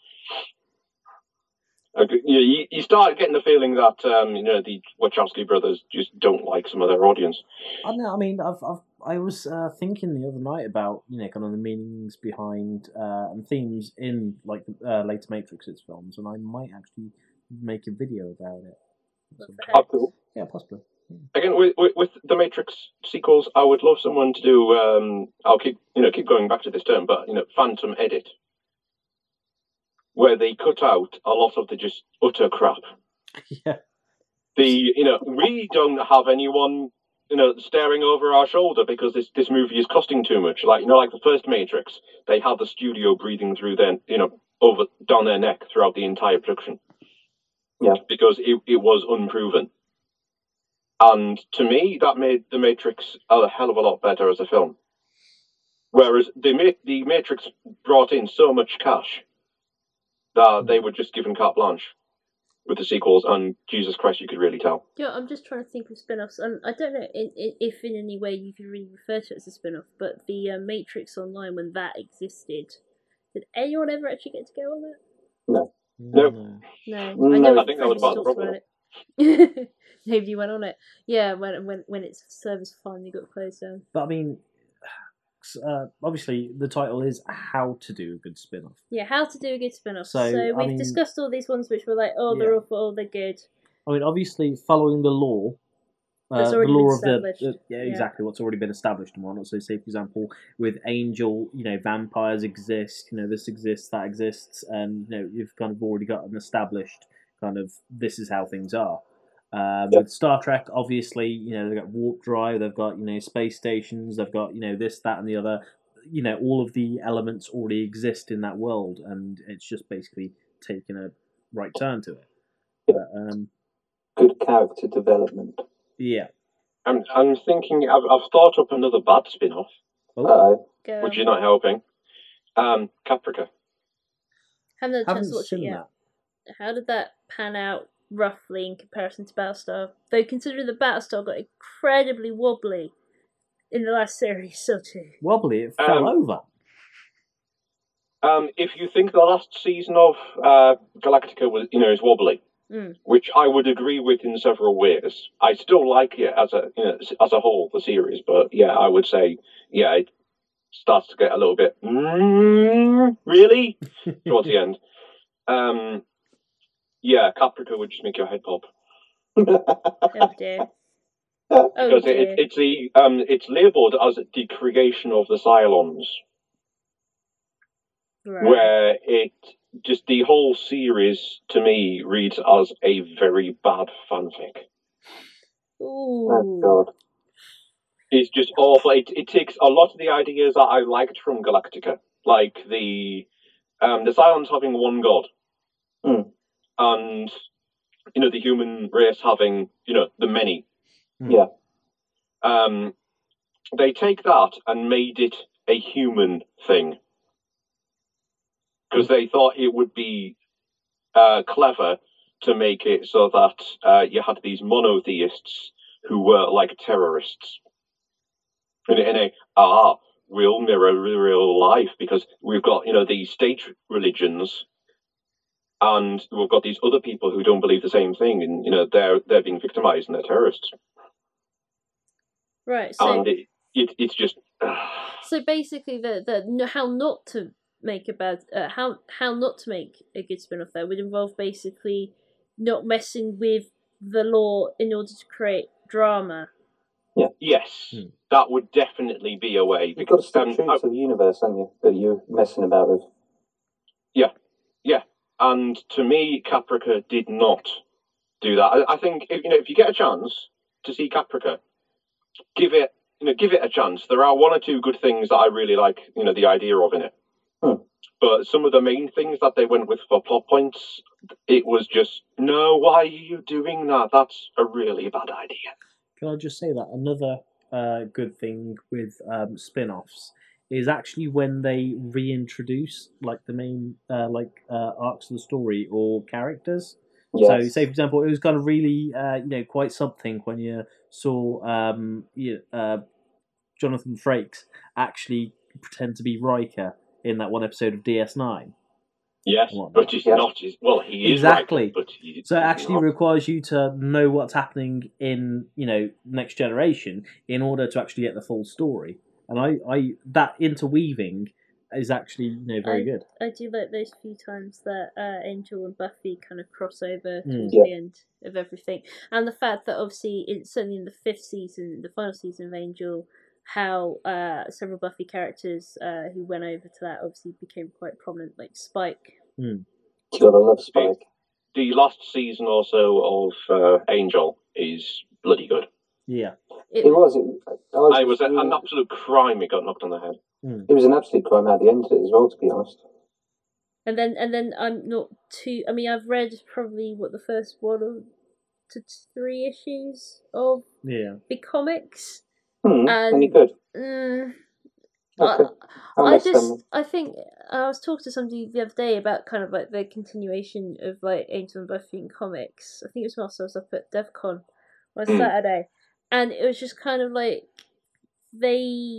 Speaker 4: You, you start getting the feeling that um, you know the Wachowski brothers just don't like some of their audience.
Speaker 2: I know. I mean, I've, I've I was uh, thinking the other night about you know kind of the meanings behind uh, and themes in like uh, later Matrix's films, and I might actually make a video about it. So,
Speaker 4: Oh, cool.
Speaker 2: Yeah, possibly. Yeah.
Speaker 4: Again, with, with, with the Matrix sequels, I would love someone to do. Um, I'll keep you know keep going back to this term, but you know, phantom edit, where they cut out a lot of the just utter crap.
Speaker 2: Yeah.
Speaker 4: The you know we don't have anyone you know staring over our shoulder because this this movie is costing too much. Like you know, like the first Matrix, they had the studio breathing through their you know over down their neck throughout the entire production.
Speaker 3: Yeah.
Speaker 4: Because it it was unproven. And to me, that made The Matrix a hell of a lot better as a film. Whereas the the Matrix brought in so much cash that they were just given carte blanche with the sequels, and Jesus Christ, you could really tell.
Speaker 1: Yeah, I'm just trying to think of spin-offs, and I don't know in, in, if in any way you could really refer to it as a spin-off, but the uh, Matrix Online, when that existed, did anyone ever actually get to go on it?
Speaker 3: No.
Speaker 4: No.
Speaker 2: No.
Speaker 1: No,
Speaker 3: No.
Speaker 1: I know
Speaker 4: I think that was part of the
Speaker 1: talked
Speaker 4: problem.
Speaker 1: about it. Nobody went on it. Yeah, when when when its service finally got closed down.
Speaker 2: But I mean, uh, obviously the title is "How to Do a Good Spin-off."
Speaker 1: Yeah, how to do a good spin-off.
Speaker 2: So,
Speaker 1: So,
Speaker 2: I
Speaker 1: we've
Speaker 2: mean-
Speaker 1: discussed all these ones which were like, oh, they're
Speaker 2: Yeah.
Speaker 1: awful, oh, they're good.
Speaker 2: I mean, obviously following the law. Uh,
Speaker 1: That's
Speaker 2: the
Speaker 1: already
Speaker 2: law
Speaker 1: been
Speaker 2: of the,
Speaker 1: established.
Speaker 2: the yeah,
Speaker 1: Yeah.
Speaker 2: exactly what's already been established and whatnot. So, say for example, with Angel, you know, vampires exist. You know, this exists, that exists, and you know, you've kind of already got an established kind of this is how things are. Um,
Speaker 3: Yep.
Speaker 2: With Star Trek, obviously, you know, they've got warp drive, they've got you know space stations, they've got you know this, that, and the other. You know, all of the elements already exist in that world, and it's just basically taking a right turn to it. But, um,
Speaker 3: Good character development.
Speaker 2: yeah.
Speaker 4: I'm I'm thinking. I've I've thought up another bad spin-off,
Speaker 2: Oh,
Speaker 3: Uh,
Speaker 1: Go
Speaker 4: which
Speaker 1: on.
Speaker 4: is not helping. Um, Caprica.
Speaker 1: Haven't had a chance
Speaker 2: haven't
Speaker 1: to watch it
Speaker 2: seen
Speaker 1: yet.
Speaker 2: that.
Speaker 1: How did that pan out roughly in comparison to Battlestar? Though considering that Battlestar got incredibly wobbly in the last series, so too.
Speaker 2: Wobbly, it fell
Speaker 4: Um,
Speaker 2: over.
Speaker 4: Um, if you think the last season of uh, Galactica was, you know, is wobbly,
Speaker 1: Mm.
Speaker 4: which I would agree with in several ways, I still like it as a, you know, as a whole, the series. But yeah, I would say, yeah, it starts to get a little bit mm, really towards the end. Um, yeah, Caprica would just make your head pop
Speaker 1: Oh dear. Oh
Speaker 4: because
Speaker 1: dear.
Speaker 4: it, it's the um, it's labelled as the creation of the Cylons.
Speaker 1: Right.
Speaker 4: Where it just the whole series to me reads as a very bad fanfic.
Speaker 1: Ooh.
Speaker 3: oh God.
Speaker 4: It's just awful. It, it takes a lot of the ideas that I liked from Galactica, like the um, the Cylons having one god,
Speaker 3: Mm.
Speaker 4: and you know the human race having you know the many.
Speaker 3: Yeah.
Speaker 4: Um, they take that and made it a human thing. Because they thought it would be uh, clever to make it so that uh, you had these monotheists who were like terrorists. In, in a, ah, we'll mirror real life because we've got, you know, these state religions and we've got these other people who don't believe the same thing and, you know, they're they're being victimized and they're terrorists.
Speaker 1: Right. So
Speaker 4: And it, it it's just...
Speaker 1: so basically, the the no- how not to make a bad uh, how how not to make a good spin-off there would involve basically not messing with the law in order to create drama.
Speaker 4: yes,
Speaker 2: Hmm.
Speaker 4: that would definitely be a way.
Speaker 3: You've got to stay
Speaker 4: um,
Speaker 3: true
Speaker 4: I-
Speaker 3: to the universe, haven't you? That you're messing about with.
Speaker 4: And to me, Caprica did not do that. I, I think if you know if you get a chance to see Caprica, give it you know give it a chance. There are one or two good things that I really like. You know the idea of in it.
Speaker 3: Hmm.
Speaker 4: But some of the main things that they went with for plot points, it was just, no, why are you doing that? That's a really bad idea.
Speaker 2: Can I just say that another uh, good thing with um, spin-offs is actually when they reintroduce like the main uh, like uh, arcs of the story or characters.
Speaker 3: Yes.
Speaker 2: So, say for example, it was kind of really uh, you know quite something when you saw um, you, uh, Jonathan Frakes actually pretend to be Riker in that one episode of D S nine.
Speaker 4: Yes, but he's
Speaker 3: yes.
Speaker 4: not. He's, well, he is
Speaker 2: Exactly.
Speaker 4: Riker, but he,
Speaker 2: So it
Speaker 4: he's
Speaker 2: actually
Speaker 4: not.
Speaker 2: requires you to know what's happening in you know Next Generation in order to actually get the full story. And I, I that interweaving is actually you know very
Speaker 1: I,
Speaker 2: good.
Speaker 1: I do like those few times that uh, Angel and Buffy kind of cross over
Speaker 2: Mm.
Speaker 1: towards
Speaker 3: Yeah.
Speaker 1: the end of everything, and the fact that obviously it's certainly in the fifth season, the final season of Angel, how uh, several Buffy characters uh, who went over to that obviously became quite prominent, like Spike.
Speaker 3: You gotta love Spike.
Speaker 4: The last season or so of uh, Angel is bloody good.
Speaker 2: Yeah.
Speaker 1: It,
Speaker 3: It was. It, I was,
Speaker 4: I was a, an absolute crime. It got knocked on the head.
Speaker 2: Mm.
Speaker 3: It was an absolute crime at the end of it as well, to be honest.
Speaker 1: and then and then I'm not too. I mean, I've read probably what the first one or to three issues of
Speaker 2: Yeah.
Speaker 1: the comics.
Speaker 3: Hmm.
Speaker 1: And-
Speaker 3: Any good?
Speaker 1: Mm,
Speaker 3: Okay.
Speaker 1: I,
Speaker 3: I'll
Speaker 1: I
Speaker 3: let
Speaker 1: just,
Speaker 3: them-
Speaker 1: I think I was talking to somebody the other day about kind of like the continuation of like Angel and Buffy in comics. I think it was whilst I was up at DevCon on
Speaker 4: Mm.
Speaker 1: Saturday, and it was just kind of like they,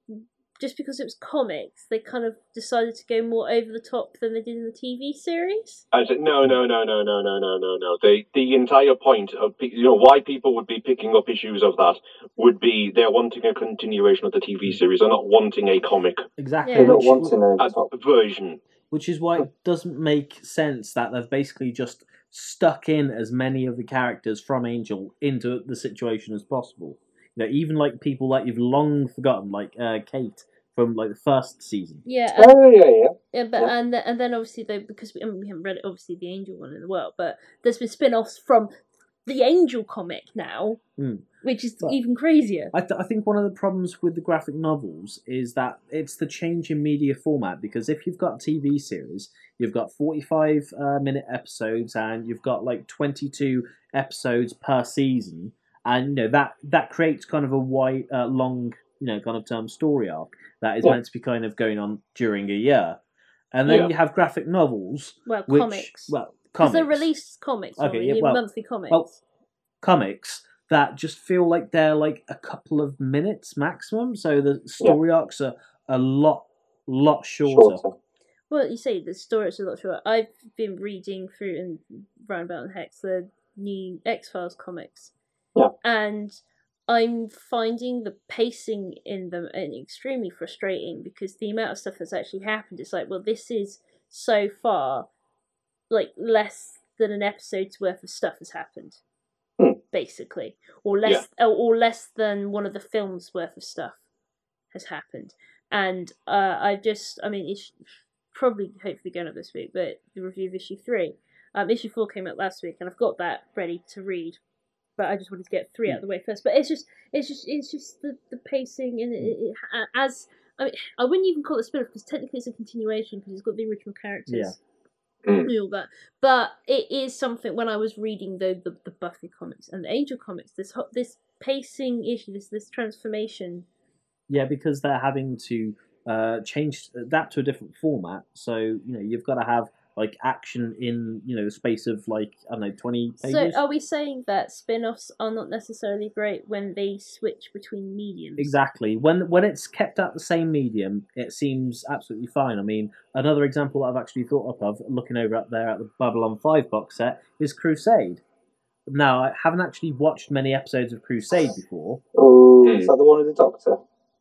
Speaker 1: just because it was comics, they kind of decided to go more over the top than they did in the T V series.
Speaker 4: I said, no, no, no, no, no, no, no, no, no. The the entire point of pe- you know why people would be picking up issues of that would be they're wanting a continuation of the T V series. They're not wanting a comic
Speaker 2: Exactly.
Speaker 1: Yeah.
Speaker 3: They're not
Speaker 2: Which,
Speaker 3: wanting over
Speaker 4: uh,
Speaker 3: the top.
Speaker 4: version.
Speaker 2: which is why it doesn't make sense that they've basically just stuck in as many of the characters from Angel into the situation as possible. You know, even like people that you've long forgotten, like uh, Kate from like the first season.
Speaker 1: Yeah, and,
Speaker 3: Oh yeah, yeah.
Speaker 1: yeah, but
Speaker 3: Yeah.
Speaker 1: and and then obviously they, because we, I mean, we haven't read it, obviously the Angel one in the world, but there's been spin-offs from the Angel comic now,
Speaker 2: Mm.
Speaker 1: which is
Speaker 2: But-
Speaker 1: even crazier.
Speaker 2: I, th- I think one of the problems with the graphic novels is that it's the change in media format, because if you've got a T V series, you've got forty-five uh, minute episodes and you've got like twenty-two episodes per season, and you know that that creates kind of a wide, uh, long, you know, kind of term story arc that is
Speaker 3: Yeah.
Speaker 2: meant to be kind of going on during a year. And then
Speaker 4: Yeah.
Speaker 2: you have graphic novels,
Speaker 1: Well,
Speaker 2: which
Speaker 1: comics.
Speaker 2: well,
Speaker 1: Because
Speaker 2: comics,
Speaker 1: they're released comics,
Speaker 2: Okay,
Speaker 1: normally,
Speaker 2: yeah,
Speaker 1: you
Speaker 2: well-
Speaker 1: monthly comics.
Speaker 2: well, comics that just feel like they're like a couple of minutes maximum. So the story arcs are a lot, lot shorter.
Speaker 3: Shorter.
Speaker 1: Well, you say the stories are a lot shorter. I've been reading through and Roundabout and Hex the new X-Files comics.
Speaker 3: Yeah.
Speaker 1: And I'm finding the pacing in them extremely frustrating because the amount of stuff that's actually happened, it's like, well, this is so far like less than an episode's worth of stuff has happened.
Speaker 3: Hmm.
Speaker 1: Basically. Or less or, or less than one of the film's worth of stuff has happened. And uh, I just, I mean, it's probably hopefully going up this week, but the review of issue three. Um, issue four came out last week, and I've got that ready to read. But I just wanted to get three out of the way first. But it's just, it's just, it's just the, the pacing, and it, it, as I mean, I wouldn't even call it a spin-off because technically it's a continuation because it's got the original characters.
Speaker 2: Yeah.
Speaker 4: Mm.
Speaker 1: And all that, but it is something. When I was reading the the, the Buffy comics and the Angel comics, this ho- this pacing issue, this this transformation.
Speaker 2: Yeah, because they're having to uh, change adapt to a different format. So you know you've got to have like action in you know the space of like I don't know twenty pages.
Speaker 1: So are we saying that spin-offs are not necessarily great when they switch between mediums?
Speaker 2: Exactly. When when it's kept at the same medium, it seems absolutely fine. I mean, another example that I've actually thought up of, looking over up there at the Babylon five box set, is Crusade. Now, I haven't actually watched many episodes of Crusade before.
Speaker 3: Oh,
Speaker 4: Hmm.
Speaker 3: is that the one with the Doctor?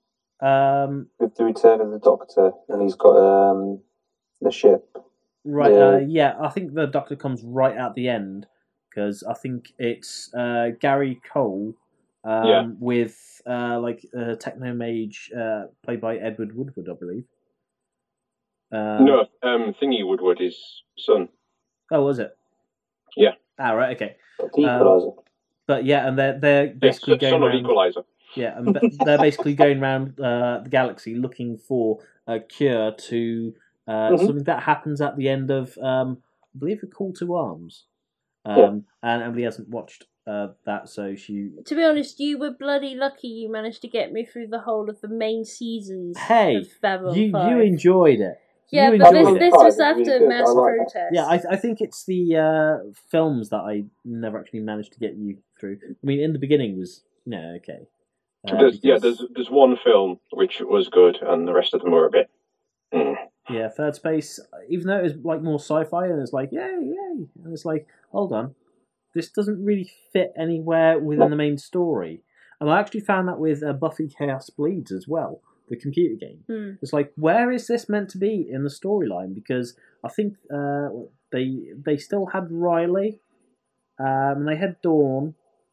Speaker 2: Um,
Speaker 3: With the return of the Doctor, and he's got um the ship.
Speaker 2: right,
Speaker 3: Yeah.
Speaker 2: uh, yeah, I think the Doctor comes right at the end, because I think it's uh, Gary Cole um,
Speaker 4: Yeah.
Speaker 2: with uh, like a techno mage uh, played by Edward Woodward, I believe. Um,
Speaker 4: No, um, Thingy Woodward is son.
Speaker 2: Oh, was it?
Speaker 4: Yeah.
Speaker 2: Ah, right, okay.
Speaker 3: Got the Equalizer.
Speaker 2: But yeah, and they're they're
Speaker 4: Yes,
Speaker 2: basically
Speaker 4: son
Speaker 2: going
Speaker 4: of
Speaker 2: around.
Speaker 4: Equalizer.
Speaker 2: Yeah, and ba- they're basically going around uh, the galaxy looking for a cure to Uh,
Speaker 3: Mhm.
Speaker 2: Something that happens at the end of, um, I believe, A Call to Arms. Um,
Speaker 3: Yeah.
Speaker 2: And Emily hasn't watched uh, that, so she.
Speaker 1: To be honest, you were bloody lucky you managed to get me through the whole of the main seasons
Speaker 2: Hey,
Speaker 1: of Babylon
Speaker 2: you
Speaker 1: five.
Speaker 2: you enjoyed it.
Speaker 1: Yeah,
Speaker 2: you
Speaker 1: but
Speaker 2: enjoyed
Speaker 1: this,
Speaker 2: it.
Speaker 1: this
Speaker 3: Five
Speaker 1: was
Speaker 3: is really
Speaker 1: after
Speaker 3: good.
Speaker 1: mass
Speaker 3: I like that.
Speaker 1: protest.
Speaker 2: Yeah, I I think it's the uh, films that I never actually managed to get you through. I mean, in the beginning was no okay. Uh,
Speaker 4: There's, Yeah,
Speaker 2: because-
Speaker 4: there's there's one film which was good, and the rest of them were a bit. Mm.
Speaker 2: Yeah, Third Space, even though it was like more sci-fi, and it's like yay, yay, and it's like hold on, this doesn't really fit anywhere within the main story. And I actually found that with uh, Buffy Chaos Bleeds as well, the computer game.
Speaker 1: Hmm.
Speaker 2: It's like, where is this meant to be in the storyline? Because I think uh, they they still had Riley, um, and they had Dawn,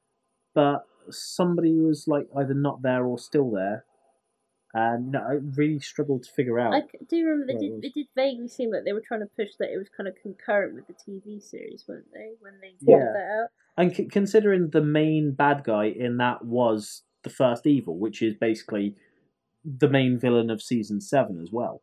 Speaker 2: but somebody was like either not there or still there. And you know, I really struggled to figure out.
Speaker 1: I c- do remember they
Speaker 2: Well, it
Speaker 1: did.
Speaker 2: was-
Speaker 1: It did vaguely seem like they were trying to push that it was kind of concurrent with the T V series, weren't they? When they
Speaker 2: Yeah.
Speaker 1: figured that out.
Speaker 2: And c- considering the main bad guy in that was the first evil, which is basically the main villain of season seven as well.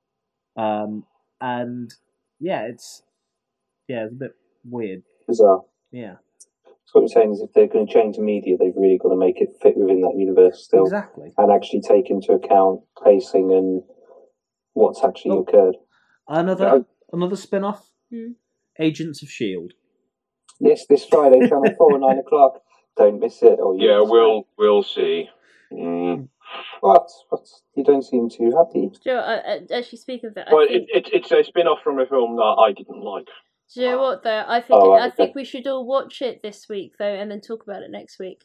Speaker 2: Um, and yeah, it's yeah, it's a bit weird.
Speaker 3: Bizarre.
Speaker 2: Yeah,
Speaker 3: So what I'm saying is, if they're going to change the media, they've really got to make it fit within that universe still,
Speaker 2: exactly.
Speaker 3: and actually take into account pacing and what's actually
Speaker 2: Oh.
Speaker 3: occurred.
Speaker 2: Another
Speaker 4: Yeah.
Speaker 2: another spin-off,
Speaker 1: Hmm.
Speaker 2: Agents of Shield.
Speaker 3: Yes, this Friday, Channel Four, nine o'clock. Don't miss it. Or you
Speaker 4: Yeah,
Speaker 3: miss it.
Speaker 4: we'll we'll see. Mm.
Speaker 3: What? What? You don't seem too happy.
Speaker 1: Joe, I, I, actually, speaking of that, I
Speaker 4: Well,
Speaker 1: think,
Speaker 4: it, it, it's a spin-off from a film that I didn't like.
Speaker 1: do you know what though? I think
Speaker 3: Oh, right,
Speaker 1: I
Speaker 3: okay.
Speaker 1: think we should all watch it this week though, and then talk about it next week.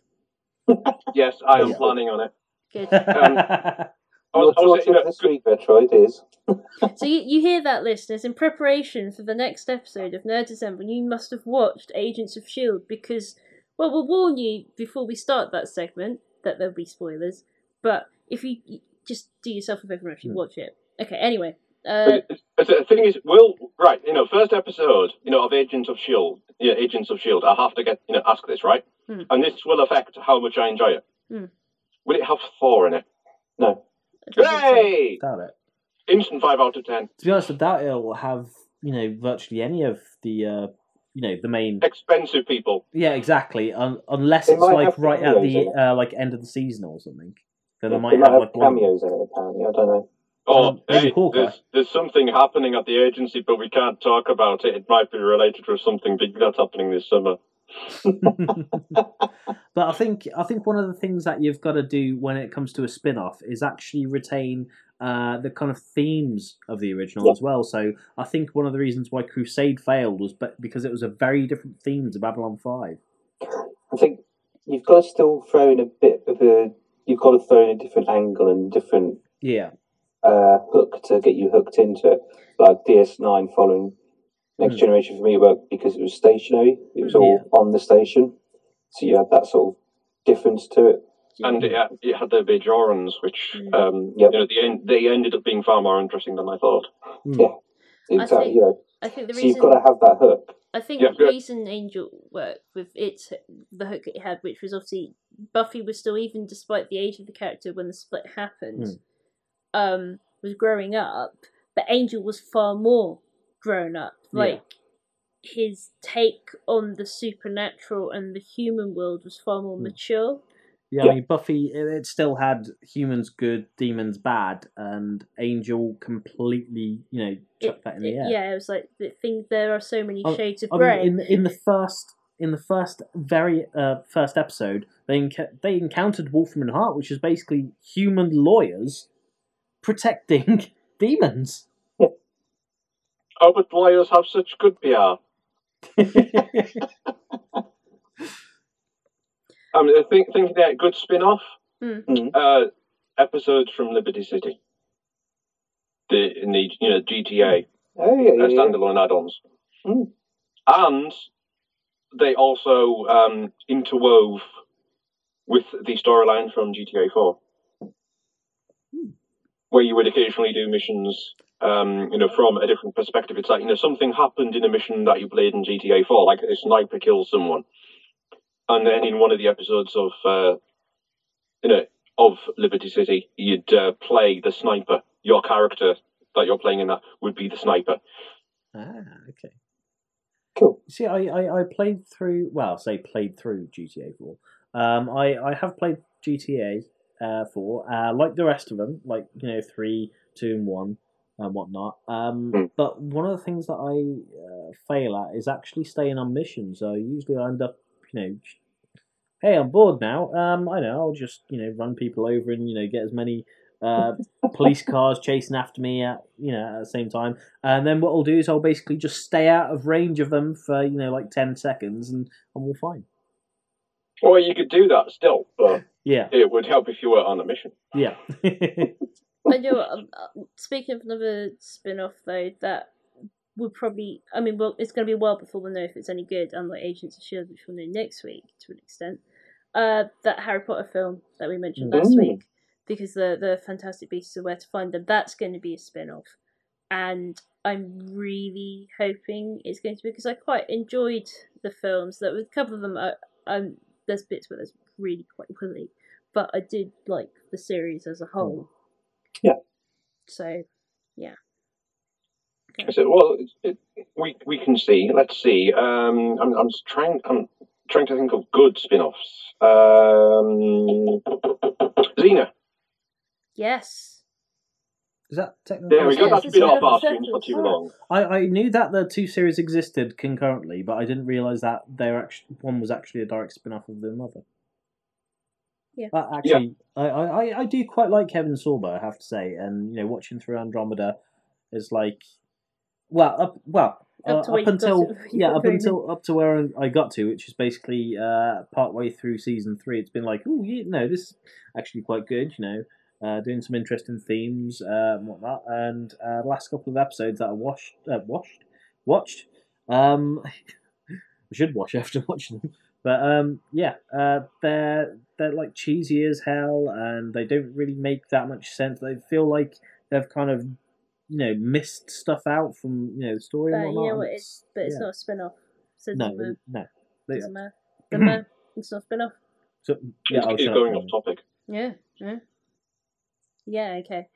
Speaker 4: Yes, I am
Speaker 3: Yeah.
Speaker 4: planning on it.
Speaker 1: Good.
Speaker 4: Um, I
Speaker 3: Your
Speaker 4: was, I was,
Speaker 3: thoughts
Speaker 4: you know,
Speaker 3: of this week, Metroid, is
Speaker 1: So you, you hear that, listeners? In preparation for the next episode of Nerd December, you must have watched Agents of S H I E L D because, well, we'll warn you before we start that segment that there'll be spoilers. But if you, you just do yourself a favour and actually
Speaker 2: Hmm.
Speaker 1: watch it. Okay. Anyway, uh,
Speaker 4: But it- the thing is, will right, you know, first episode, you know, of Agents of Shield, yeah, Agents of Shield. I have to get, you know, ask this, right?
Speaker 1: Hmm.
Speaker 4: And this will affect how much I enjoy it.
Speaker 1: Hmm.
Speaker 4: Will it have Thor in it?
Speaker 3: no.
Speaker 1: I don't think so.
Speaker 4: Hey!
Speaker 2: Doubt it.
Speaker 4: Instant five out of ten.
Speaker 2: To be honest, I doubt it'll have you know virtually any of the uh, you know the main.
Speaker 4: Expensive people.
Speaker 2: Yeah, exactly. Un- unless
Speaker 3: They
Speaker 2: it's
Speaker 3: might
Speaker 2: like
Speaker 3: have
Speaker 2: right at
Speaker 3: cameos
Speaker 2: the
Speaker 3: in it.
Speaker 2: uh, like end of the season or something. Then they
Speaker 3: They
Speaker 2: might
Speaker 3: might
Speaker 2: have
Speaker 3: have
Speaker 2: like one.
Speaker 3: cameos in it, apparently. I don't know.
Speaker 4: Oh,
Speaker 2: Um, maybe
Speaker 4: hey,
Speaker 2: Hawkeye.
Speaker 4: there's, there's something happening at the agency, but we can't talk about it. It might be related to something big that's happening this summer.
Speaker 2: But I think I think one of the things that you've got to do when it comes to a spin-off is actually retain uh, the kind of themes of the original
Speaker 3: Yeah.
Speaker 2: as well. So I think one of the reasons why Crusade failed was be- because it was a very different theme to Babylon five.
Speaker 3: I think you've got to still throw in a bit of a. You've got to throw in a different angle and different
Speaker 2: Yeah,
Speaker 3: uh, hook to get you hooked into it. Like D S nine following Next
Speaker 2: Hmm.
Speaker 3: Generation for me worked because it was stationary. It was all on the station, so you had that sort of difference to it.
Speaker 4: And it, had- it had the Bajorans, which
Speaker 1: Mm.
Speaker 4: um,
Speaker 3: Yep.
Speaker 4: you know, the end, they ended up being far more interesting than I thought.
Speaker 2: Mm.
Speaker 3: Yeah. Exactly.
Speaker 1: think-
Speaker 3: You know,
Speaker 1: I think the
Speaker 3: so you've
Speaker 1: reason
Speaker 3: got to have that hook.
Speaker 1: I think
Speaker 4: Yeah,
Speaker 1: the
Speaker 4: good.
Speaker 1: reason Angel worked with its the hook it had, which was obviously Buffy was still, even despite the age of the character when the split happened,
Speaker 2: Mm.
Speaker 1: um, was growing up, but Angel was far more grown up.
Speaker 2: Yeah.
Speaker 1: Like his take on the supernatural and the human world was far more
Speaker 2: Mm.
Speaker 1: mature.
Speaker 2: Yeah,
Speaker 3: Yeah.
Speaker 2: I mean Buffy. It, it still had humans good, demons bad, and Angel completely you know chucked
Speaker 1: It-
Speaker 2: that in the
Speaker 1: it-
Speaker 2: air.
Speaker 1: Yeah, it was like the thing. There are so many
Speaker 2: I-
Speaker 1: shades of
Speaker 2: I
Speaker 1: grey.
Speaker 2: mean, in in the first in the first very uh, first episode, they enc- they encountered Wolfram and Hart, which is basically human lawyers protecting demons.
Speaker 4: Oh, but lawyers have such good P R. I mean, I think think that good spin-off
Speaker 1: Mm.
Speaker 3: Mm.
Speaker 4: uh, episodes from Liberty City, the in the you know G T A
Speaker 3: Oh yeah,
Speaker 4: uh,
Speaker 3: yeah, yeah.
Speaker 4: standalone add-ons,
Speaker 3: Mm.
Speaker 4: and they also um, interwove with the storyline from G T A four, where you would occasionally do missions, um, you know, from a different perspective. It's like, you know, something happened in a mission that you played in G T A four, like a sniper kills someone, and then in one of the episodes of, uh, you know, of Liberty City, you'd uh, play the sniper, your character that you're playing in that would be the sniper.
Speaker 2: Ah, okay.
Speaker 3: Cool.
Speaker 2: See, I, I, I played through, well, say played through G T A four. Um, I, I have played G T A uh, four, uh, like the rest of them, like, you know, three, two, and one, and whatnot. Um,
Speaker 4: Hmm.
Speaker 2: But one of the things that I uh, fail at is actually staying on missions. So usually I end up, you know, hey, I'm bored now. Um, I know, I'll just, you know, run people over and, you know, get as many uh, police cars chasing after me at, you know, at the same time. And then what I'll do is I'll basically just stay out of range of them for, you know, like ten seconds and I'm all fine.
Speaker 4: Well, you could do that still, but
Speaker 2: Yeah,
Speaker 4: it would help if you were on a mission.
Speaker 2: yeah.
Speaker 1: I know. Um, uh, speaking of another spin-off, though, that would probably. I mean, well, it's going to be a while before we'll know if it's any good. Unlike Agents of Shield, which we'll know next week to an extent. Uh, that Harry Potter film that we mentioned
Speaker 2: Mm.
Speaker 1: last
Speaker 3: Mm.
Speaker 1: week, because the the Fantastic Beasts are Where to Find Them. That's going to be a spin-off, and I'm really hoping it's going to be, because I quite enjoyed the films. That with a couple of them, I, um, there's bits where there's really quite willy, but I did like the series as a whole.
Speaker 3: Yeah.
Speaker 1: So, yeah.
Speaker 4: I said, well, it, it, we we can see. Let's see. Um, I'm I'm trying. I'm trying to think of good spin-offs. Um, Xena.
Speaker 1: Yes.
Speaker 2: Is that technically?
Speaker 4: There we go.
Speaker 1: Yes,
Speaker 4: That's
Speaker 1: it's
Speaker 4: been
Speaker 1: a
Speaker 4: off
Speaker 1: bit of
Speaker 4: our
Speaker 1: a
Speaker 4: streams for
Speaker 1: circus.
Speaker 4: too long.
Speaker 2: I, I knew that the two series existed concurrently, but I didn't realise that they're actually one was actually a direct spin-off of the other.
Speaker 1: Yeah.
Speaker 2: But actually, I, I, I do quite like Kevin Sorbo, I have to say, and you know, watching through Andromeda is like, well, up well
Speaker 1: Up
Speaker 2: uh,
Speaker 1: to where
Speaker 2: up
Speaker 1: you got
Speaker 2: until
Speaker 1: to-
Speaker 2: yeah, up
Speaker 1: very
Speaker 2: until up to where I got to, which is basically uh, part way through season three. It's been like, oh, you know, this is actually quite good, you know. Uh, doing some interesting themes uh, and whatnot, and uh, the last couple of episodes that I watched, uh, watched, watched. Um, I should watch after watching them, but um, yeah, uh, they're they're like cheesy as hell, and they don't really make that much sense. They feel like they've kind of, you know, missed stuff out from, you know, the story
Speaker 1: But
Speaker 2: and
Speaker 1: you
Speaker 2: whatnot.
Speaker 1: know
Speaker 2: and
Speaker 1: what? It's but it's
Speaker 2: yeah.
Speaker 1: not a spin-off. So it
Speaker 2: no,
Speaker 1: doesn't matter.
Speaker 2: no, They-
Speaker 1: Doesn't matter. Doesn't matter. It's not a spin-off.
Speaker 2: so, yeah,
Speaker 4: It's,
Speaker 2: I'll
Speaker 4: it's
Speaker 2: shut
Speaker 4: going
Speaker 2: up.
Speaker 4: off topic.
Speaker 1: Yeah. Yeah. Yeah. Okay.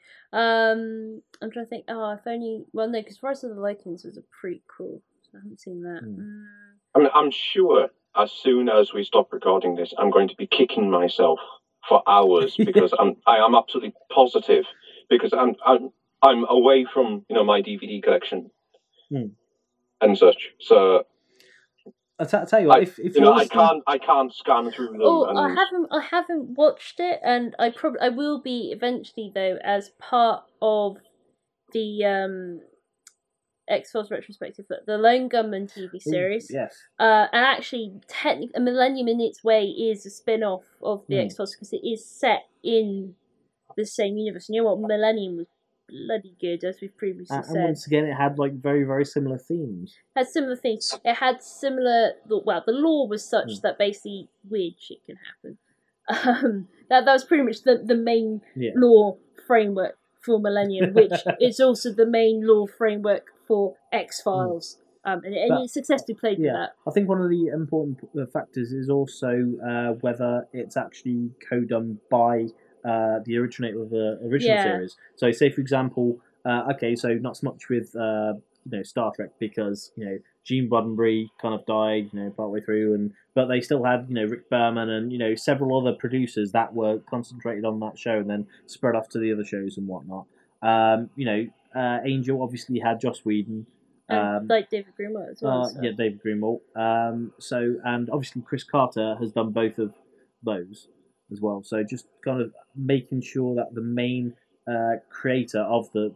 Speaker 1: Um, I'm trying to think. Oh, if only. Well, no, because Rise of the Lycans was a prequel. So I haven't seen that.
Speaker 2: Hmm.
Speaker 1: Mm.
Speaker 4: I'm, I'm sure as soon as we stop recording this, I'm going to be kicking myself for hours because I'm I am absolutely positive because I'm I'm I'm away from, you know, my D V D collection
Speaker 2: Hmm.
Speaker 4: and such. So
Speaker 2: I'll, t- I'll tell you what,
Speaker 4: I,
Speaker 2: if if
Speaker 4: you know, I
Speaker 2: listening-
Speaker 4: can't I can't scan through them.
Speaker 1: Oh,
Speaker 4: and
Speaker 1: I haven't. I haven't watched it, and I probably I will be eventually though, as part of the um X-Files retrospective, the- the Lone Gunman T V
Speaker 2: Ooh,
Speaker 1: series.
Speaker 2: yes,
Speaker 1: Uh, and actually, technically, a Millennium in its way is a spin-off of the
Speaker 2: Hmm.
Speaker 1: X-Files because it is set in the same universe. And you know what? Millennium was bloody good, as we've previously
Speaker 2: and, and
Speaker 1: said.
Speaker 2: once again, it had like very very similar themes.
Speaker 1: Had similar things. It had similar. Well, the law was such
Speaker 2: Hmm.
Speaker 1: that basically weird shit can happen. Um, that that was pretty much the the main
Speaker 2: Yeah.
Speaker 1: law framework for Millennium, which is also the main law framework for X Files. Um, and, and
Speaker 2: But-
Speaker 1: it successfully played with
Speaker 2: Yeah,
Speaker 1: that.
Speaker 2: I think one of the important p- uh, factors is also uh, whether it's actually co-done by uh, the originator of the original
Speaker 1: Yeah.
Speaker 2: series. So, say for example, uh, okay, so not so much with uh, you know, Star Trek because, you know, Gene Roddenberry kind of died, you know, partway through, and but they still had, you know, Rick Berman and, you know, several other producers that were concentrated on that show and then spread off to the other shows and whatnot. Um, you know, uh, Angel obviously had Joss Whedon.
Speaker 1: And
Speaker 2: Um,
Speaker 1: like David Greenwald as well.
Speaker 2: uh,
Speaker 1: so.
Speaker 2: Yeah, David Greenwald. Um, so, and obviously Chris Carter has done both of those as well. So, just kind of making sure that the main uh, creator of the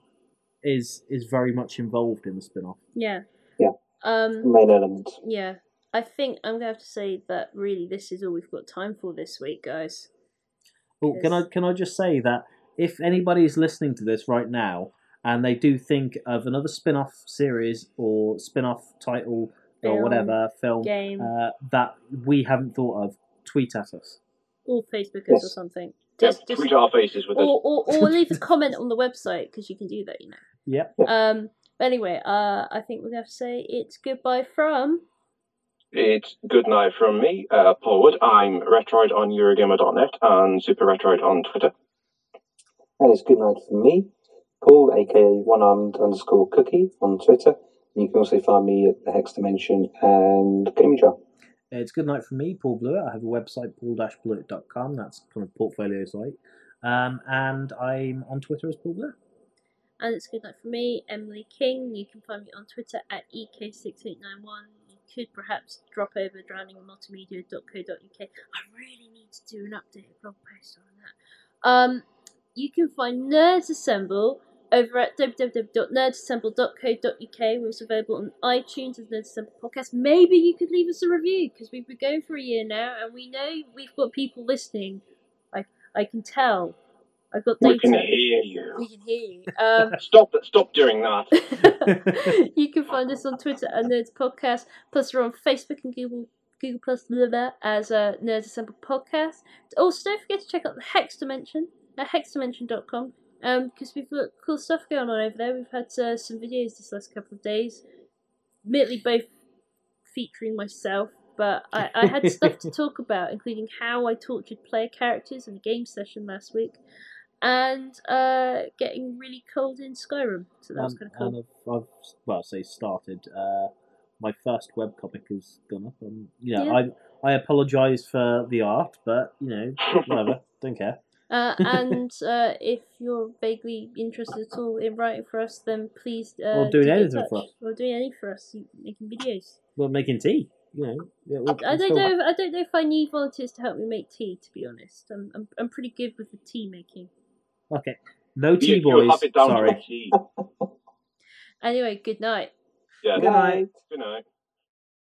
Speaker 2: is is very much involved in the spin-off.
Speaker 1: Yeah.
Speaker 3: Yeah.
Speaker 1: Um.
Speaker 3: Main element.
Speaker 1: Yeah. I think I'm gonna have to say that really this is all we've got time for this week, guys.
Speaker 2: Well, can I
Speaker 1: Yes.
Speaker 2: can I just say that if anybody is listening to this right now and they do think of another spin-off series or spin-off title or
Speaker 1: Film,
Speaker 2: whatever film
Speaker 1: Game,
Speaker 2: uh, that we haven't thought of, tweet at us.
Speaker 1: or Facebookers
Speaker 3: Yes.
Speaker 1: or something.
Speaker 4: Just
Speaker 1: Just, just
Speaker 4: tweet our faces with it.
Speaker 1: or, or or leave a comment on the website because you can do that, you know.
Speaker 2: Yep.
Speaker 1: Um. But anyway, uh, I think we're gonna have to say it's goodbye from.
Speaker 4: It's good night from me, uh, Paul Wood. I'm Retroid on Eurogamer dot net and Super Retroid on Twitter.
Speaker 3: And it's good night from me, Paul, aka One Armed underscore Cookie on Twitter. And you can also find me at the Hex Dimension and Gaming Jar.
Speaker 2: It's good night from me, Paul Blewett. I have a website, paul dash blewett dot com. That's kind of portfolio site. Um, and I'm on Twitter as Paul Blewett.
Speaker 1: And it's good night from me, Emily King. You can find me on Twitter at E K six eight nine one. You could perhaps drop over drowning multimedia dot co dot U K. I really need to do an updated blog post on that. Um, you can find Nerds Assemble over at w w w dot nerds assemble dot co dot U K. We're also available on iTunes as Nerds Assemble Podcast. Maybe you could leave us a review, because we've been going for a year now, and we know we've got people listening. I I can tell. I've got data.
Speaker 4: We can hear you.
Speaker 1: We can hear you. Um,
Speaker 4: stop Stop doing that.
Speaker 1: You can find us on Twitter at Nerds Podcast. Plus, we're on Facebook and Google Google Plus blah, blah, as a Nerds Assemble Podcast. Also, don't forget to check out the Hex Dimension at hex dimension dot com. Um, because we've got cool stuff going on over there. We've had uh, some videos this last couple of days, admittedly both featuring myself, but I, I had stuff to talk about, including how I tortured player characters in a game session last week, and uh, getting really cold in Skyrim. So that was
Speaker 2: Um,
Speaker 1: kind of cool.
Speaker 2: and I've, I've, well, I say started. Uh, my first webcomic has gone up, and you know,
Speaker 1: Yeah.
Speaker 2: I I apologise for the art, but you know, whatever, don't care.
Speaker 1: Uh, and uh, if you're vaguely interested at all in writing for us, then please uh,
Speaker 2: Or doing
Speaker 1: do get in
Speaker 2: anything
Speaker 1: touch.
Speaker 2: for us.
Speaker 1: Or doing anything for us, you- making videos.
Speaker 2: Well, making tea, you know. Yeah, we'll-
Speaker 1: I
Speaker 2: we'll
Speaker 1: don't
Speaker 2: still-
Speaker 1: know. If, I don't know if I need volunteers to help me make tea. To be honest, I'm I'm, I'm pretty good with the tea making.
Speaker 2: Okay, no tea
Speaker 4: You,
Speaker 2: boys.
Speaker 4: you have it down to
Speaker 2: Sorry.
Speaker 4: a T.
Speaker 1: Anyway, good night.
Speaker 4: Yeah.
Speaker 2: Good night.
Speaker 4: Good night.